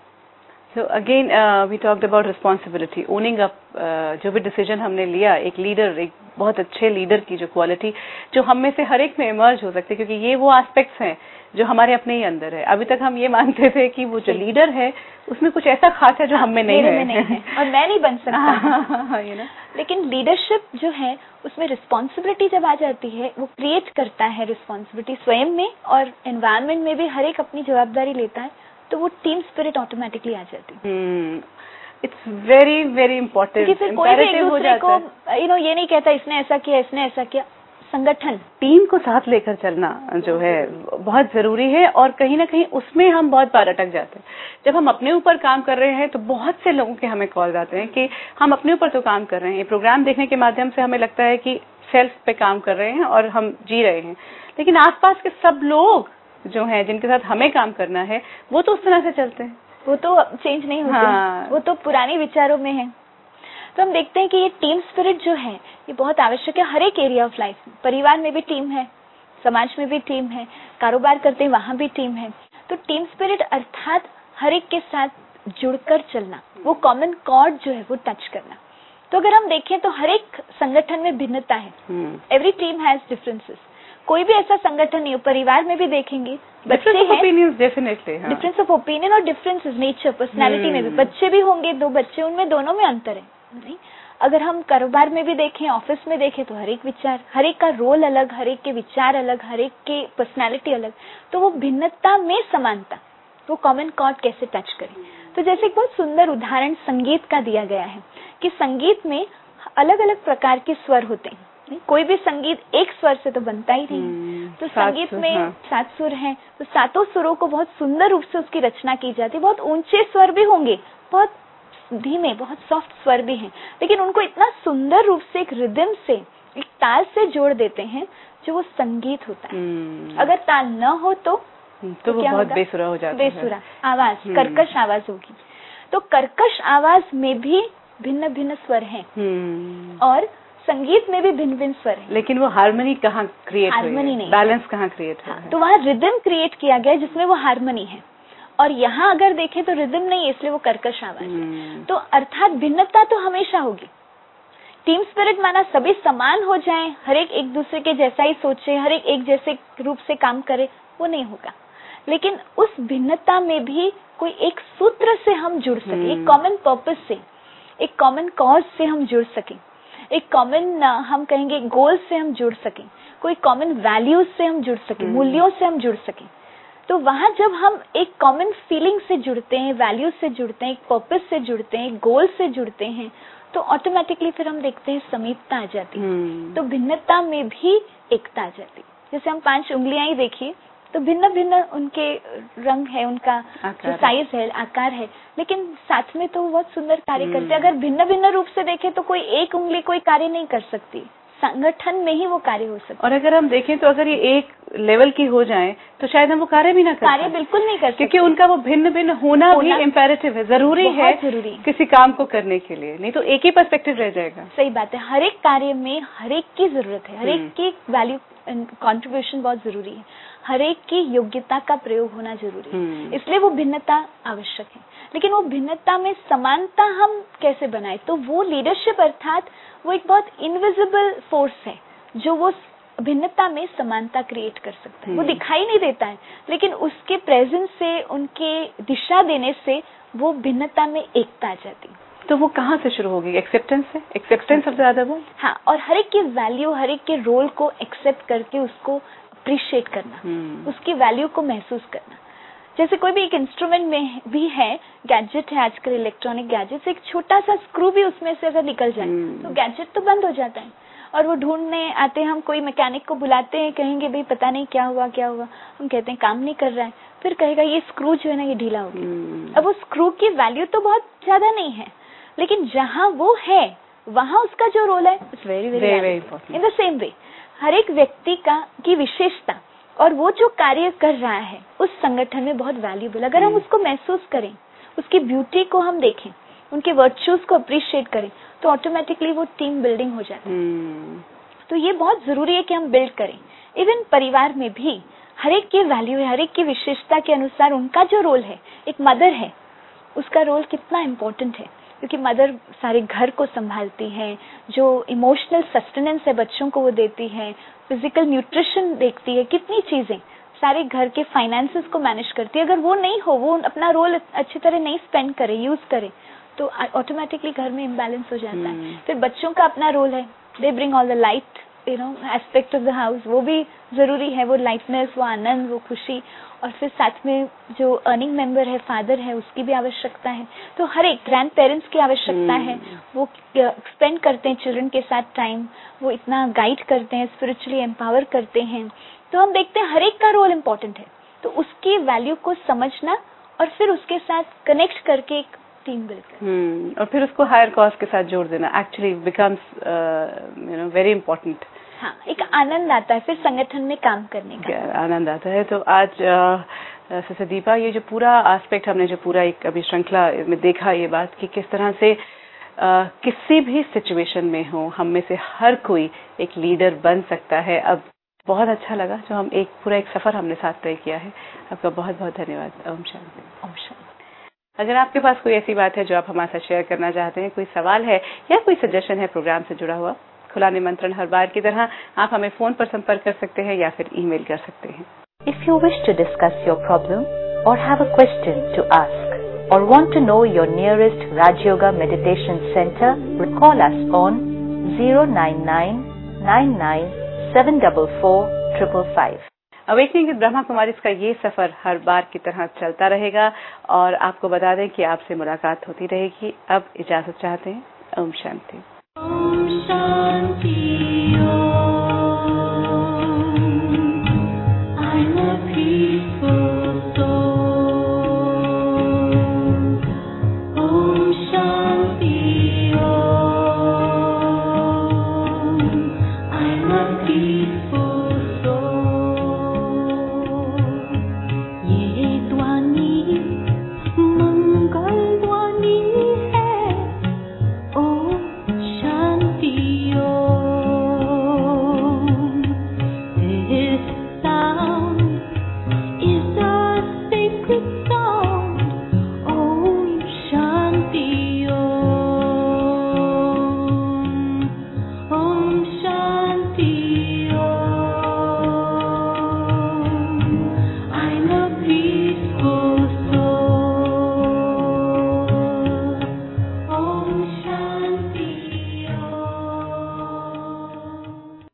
Speaker 2: So again we talked about responsibility, owning up, जो भी डिसीजन हमने लिया, एक लीडर, एक बहुत अच्छे लीडर की जो क्वालिटी जो हम में से हर एक में इमर्ज हो सकती है, क्योंकि ये वो एस्पेक्ट्स हैं जो हमारे अपने ही अंदर है। अभी तक हम ये मानते थे कि वो जो लीडर है उसमें कुछ ऐसा खास है जो हम में नहीं है
Speaker 3: और मैं नहीं बन सकता। you know? लेकिन लीडरशिप जो है उसमें रिस्पॉन्सिबिलिटी जब आ जाती है, वो क्रिएट करता है रिस्पॉन्सिबिलिटी स्वयं में, और एनवायरनमेंट में भी हर एक अपनी जवाबदारी लेता है, तो वो टीम स्पिरिट ऑटोमेटिकली आ जाती है।
Speaker 2: It's very very important.
Speaker 3: फिर कोई भी एक दूसरे को ये नहीं कहता इसने ऐसा किया, इसने ऐसा किया। संगठन,
Speaker 2: टीम को साथ लेकर चलना जो है बहुत जरूरी है, और कहीं ना कहीं उसमें हम बहुत बार अटक जाते हैं। जब हम अपने ऊपर काम कर रहे हैं तो बहुत से लोगों के हमें कॉल आते हैं कि हम अपने ऊपर तो काम कर रहे हैं, प्रोग्राम देखने के माध्यम से हमें लगता है कि सेल्फ पे काम कर रहे हैं और हम जी रहे हैं, लेकिन आसपास के सब लोग जो हैं जिनके साथ हमें काम करना है वो तो उस तरह से चलते हैं,
Speaker 3: वो तो चेंज नहीं होते। वो तो पुराने विचारों में है। तो हम देखते हैं कि ये टीम स्पिरिट जो है ये बहुत आवश्यक है हर एक एरिया ऑफ लाइफ में। परिवार में भी टीम है, समाज में भी टीम है, कारोबार करते हैं वहां भी टीम है। तो टीम स्पिरिट अर्थात हर एक के साथ जुड़कर चलना, वो कॉमन कॉर्ड जो है वो टच करना। तो अगर हम देखें तो हर एक संगठन में भिन्नता है। Every team has differences. कोई भी ऐसा संगठन नहीं हो, परिवार में भी देखेंगे बच्चे हैं, डिफरेंस ऑफ ओपिनियन और डिफरेंसेस नेचर पर्सनालिटी में भी बच्चे भी होंगे, दो बच्चे, उनमें दोनों में अंतर है नहीं। अगर हम कारोबार में भी देखें, ऑफिस में देखें, तो हर एक विचार, हर एक का रोल अलग, हर एक के विचार अलग, हर एक के पर्सनालिटी अलग, तो वो भिन्नता में समानता, वो कॉमन कॉर्ड कैसे टच करें। तो जैसे एक बहुत सुंदर उदाहरण संगीत का दिया गया है कि संगीत में अलग अलग प्रकार के स्वर होते हैं, कोई भी संगीत एक स्वर से तो बनता ही नहीं। तो संगीत में 7 सुर हैं, तो 7 सुरों को बहुत सुंदर रूप से उसकी रचना की जाती है। बहुत ऊंचे स्वर भी होंगे, बहुत धीमे, बहुत सॉफ्ट स्वर भी हैं, लेकिन उनको इतना सुंदर रूप से एक रिदम से, एक ताल से जोड़ देते हैं जो वो संगीत होता है। अगर ताल न हो तो
Speaker 2: वो
Speaker 3: क्या
Speaker 2: बहुत
Speaker 3: होगा?
Speaker 2: बेसुरा हो जाता है,
Speaker 3: बेसुरा आवाज, कर्कश आवाज होगी। तो कर्कश आवाज में भी भिन्न भिन्न स्वर हैं और संगीत में भी भिन्न भिन्न स्वर हैं,
Speaker 2: लेकिन वो हार्मनी कहाँ क्रिएट हुई है?
Speaker 3: हार्मनी नहीं,
Speaker 2: बैलेंस कहाँ क्रिएट हुआ है?
Speaker 3: तो वहाँ रिदम क्रिएट किया गया है जिसमें वो हार्मनी है, और यहाँ अगर देखें तो रिदम नहीं है, इसलिए वो कर्कश आवाज है। तो अर्थात भिन्नता तो हमेशा होगी। टीम स्पिरिट माना सभी समान हो जाएं, हर एक दूसरे के जैसा ही सोचे, हर एक जैसे रूप से काम करे, वो नहीं होगा। लेकिन उस भिन्नता में भी कोई एक सूत्र से हम जुड़ सके, एक कॉमन पर्पस से, एक कॉमन कॉज से हम जुड़ सकें, एक कॉमन हम कहेंगे गोल से हम जुड़ सकें, कोई कॉमन वैल्यूज से हम जुड़ सकें, मूल्यों से हम जुड़ सकें। तो वहां जब हम एक कॉमन फीलिंग से जुड़ते हैं, वैल्यूज से जुड़ते हैं, एक पर्पस से जुड़ते हैं, गोल से जुड़ते हैं, तो ऑटोमेटिकली फिर हम देखते हैं समीपता आ जाती है। तो भिन्नता में भी एकता आ जाती है। जैसे हम 5 उंगलियां ही देखिए तो भिन्न भिन्न उनके रंग है, उनका जो साइज है, आकार है, लेकिन साथ में तो बहुत सुंदर कार्य करते हैं। अगर भिन्न भिन्न रूप से देखें तो कोई एक उंगली कोई कार्य नहीं कर सकती, संगठन में ही वो कार्य हो सकता है।
Speaker 2: और अगर हम देखें तो अगर ये एक लेवल की हो जाए तो शायद हम वो कार्य भी ना कर
Speaker 3: कार्य बिल्कुल नहीं कर सकते,
Speaker 2: क्योंकि उनका वो भिन्न भिन्न होना भी इम्पेरेटिव है, जरूरी है किसी काम को करने के लिए, नहीं तो एक ही पर्सपेक्टिव रह जाएगा।
Speaker 3: सही बात है, हर एक कार्य में हर एक की जरूरत है, हर एक की वैल्यू कंट्रीब्यूशन बहुत जरूरी है, हर एक की योग्यता का प्रयोग होना जरूरी है, इसलिए वो भिन्नता आवश्यक है। लेकिन वो भिन्नता में समानता हम कैसे बनाए? तो वो लीडरशिप अर्थात वो एक बहुत इनविजिबल फोर्स है जो वो भिन्नता में समानता क्रिएट कर सकता है। वो दिखाई नहीं देता है, लेकिन उसके प्रेजेंस से, उनके दिशा देने से वो भिन्नता में एकता आ जाती है।
Speaker 2: तो वो कहाँ से शुरू होगी? एक्सेप्टेंस से? एक्सेप्टेंस सबसे ज्यादा वो,
Speaker 3: हाँ, और हर एक की वैल्यू, हर एक के रोल को एक्सेप्ट करके उसको अप्रिशिएट करना, उसकी वैल्यू को महसूस करना। जैसे कोई भी एक इंस्ट्रूमेंट में भी है, गैजेट है आजकल, इलेक्ट्रॉनिक गैजेट, एक छोटा सा स्क्रू भी उसमें से अगर निकल जाए तो गैजेट तो बंद हो जाता है, और वो ढूंढने आते हैं, हम कोई मैकेनिक को बुलाते हैं, कहेंगे भाई पता नहीं क्या हुआ क्या हुआ, हम कहते हैं काम नहीं कर रहा है, फिर कहेगा ये स्क्रू जो है ना ये ढीला हो गया। अब वो स्क्रू की वैल्यू तो बहुत ज्यादा नहीं है, लेकिन जहाँ वो है वहाँ उसका जो रोल है it's very very important. In the same way हर एक व्यक्ति की विशेषता और वो जो कार्य कर रहा है उस संगठन में बहुत वैल्यूबल, अगर हम उसको महसूस करें, उसकी ब्यूटी को हम देखें, उनके वर्चूज को अप्रिशिएट करें, तो ऑटोमेटिकली वो टीम बिल्डिंग हो जाती है। तो ये बहुत जरूरी है कि हम बिल्ड करें। इवन परिवार में भी हर एक की वैल्यू है, हर एक की विशेषता के अनुसार उनका जो रोल है, एक मदर है उसका रोल कितना इम्पोर्टेंट है, क्योंकि मदर सारे घर को संभालती है, जो इमोशनल सस्टेनेंस है बच्चों को वो देती है, फिजिकल न्यूट्रिशन देखती है, कितनी चीजें, सारे घर के फाइनेंसेस को मैनेज करती है। अगर वो नहीं हो, वो अपना रोल अच्छी तरह नहीं स्पेंड करे, यूज करे, तो ऑटोमेटिकली घर में इम्बैलेंस हो जाता है। फिर बच्चों का अपना रोल है, they bring all the light aspect of the house, वो भी जरूरी है, वो लाइटनेस, वो आनंद, वो खुशी। और फिर साथ में जो अर्निंग मेंबर है, फादर है, उसकी भी आवश्यकता है। तो हर एक ग्रैंड पेरेंट्स की आवश्यकता है, वो स्पेंड करते हैं चिल्ड्रन के साथ टाइम, वो इतना गाइड करते हैं, स्पिरिचुअली एम्पावर करते हैं। तो हम देखते हैं हर एक का रोल इम्पोर्टेंट है, तो उसकी वैल्यू को समझना और फिर उसके साथ कनेक्ट करके एक टीम बिल्ड करना,
Speaker 2: और फिर उसको हायर कॉज के साथ जोड़ देना एक्चुअली बिकम्स वेरी इम्पोर्टेंट।
Speaker 3: हाँ, एक आनंद आता है फिर संगठन में काम करने का,
Speaker 2: आनंद आता है। तो आज सिस्टर दीपा, ये जो पूरा एस्पेक्ट हमने जो पूरा एक अभी श्रृंखला में देखा, ये बात कि किस तरह से किसी भी सिचुएशन में हो, हम में से हर कोई एक लीडर बन सकता है। अब बहुत अच्छा लगा जो हम पूरा एक सफर हमने साथ तय किया है। आपका बहुत बहुत धन्यवाद। ओम शांति।
Speaker 3: ओम शांति।
Speaker 2: अगर आपके पास कोई ऐसी बात है जो आप हमारे साथ शेयर करना चाहते हैं, कोई सवाल है या कोई सजेशन है प्रोग्राम से जुड़ा हुआ, खुला निमंत्रण हर बार की तरह आप हमें फोन पर संपर्क कर सकते हैं या फिर ईमेल कर सकते हैं।
Speaker 4: If you wish to discuss your problem or have a question to ask or want to know your nearest Raj Yoga Meditation Center, call us on 099 99 744 555.
Speaker 2: Awakening with Brahma Kumari का ये सफर हर बार की तरह चलता रहेगा और आपको बता दें कि आपसे मुलाकात होती रहेगी। अब इजाजत चाहते हैं। Om Shanti.
Speaker 5: Om Shanti Om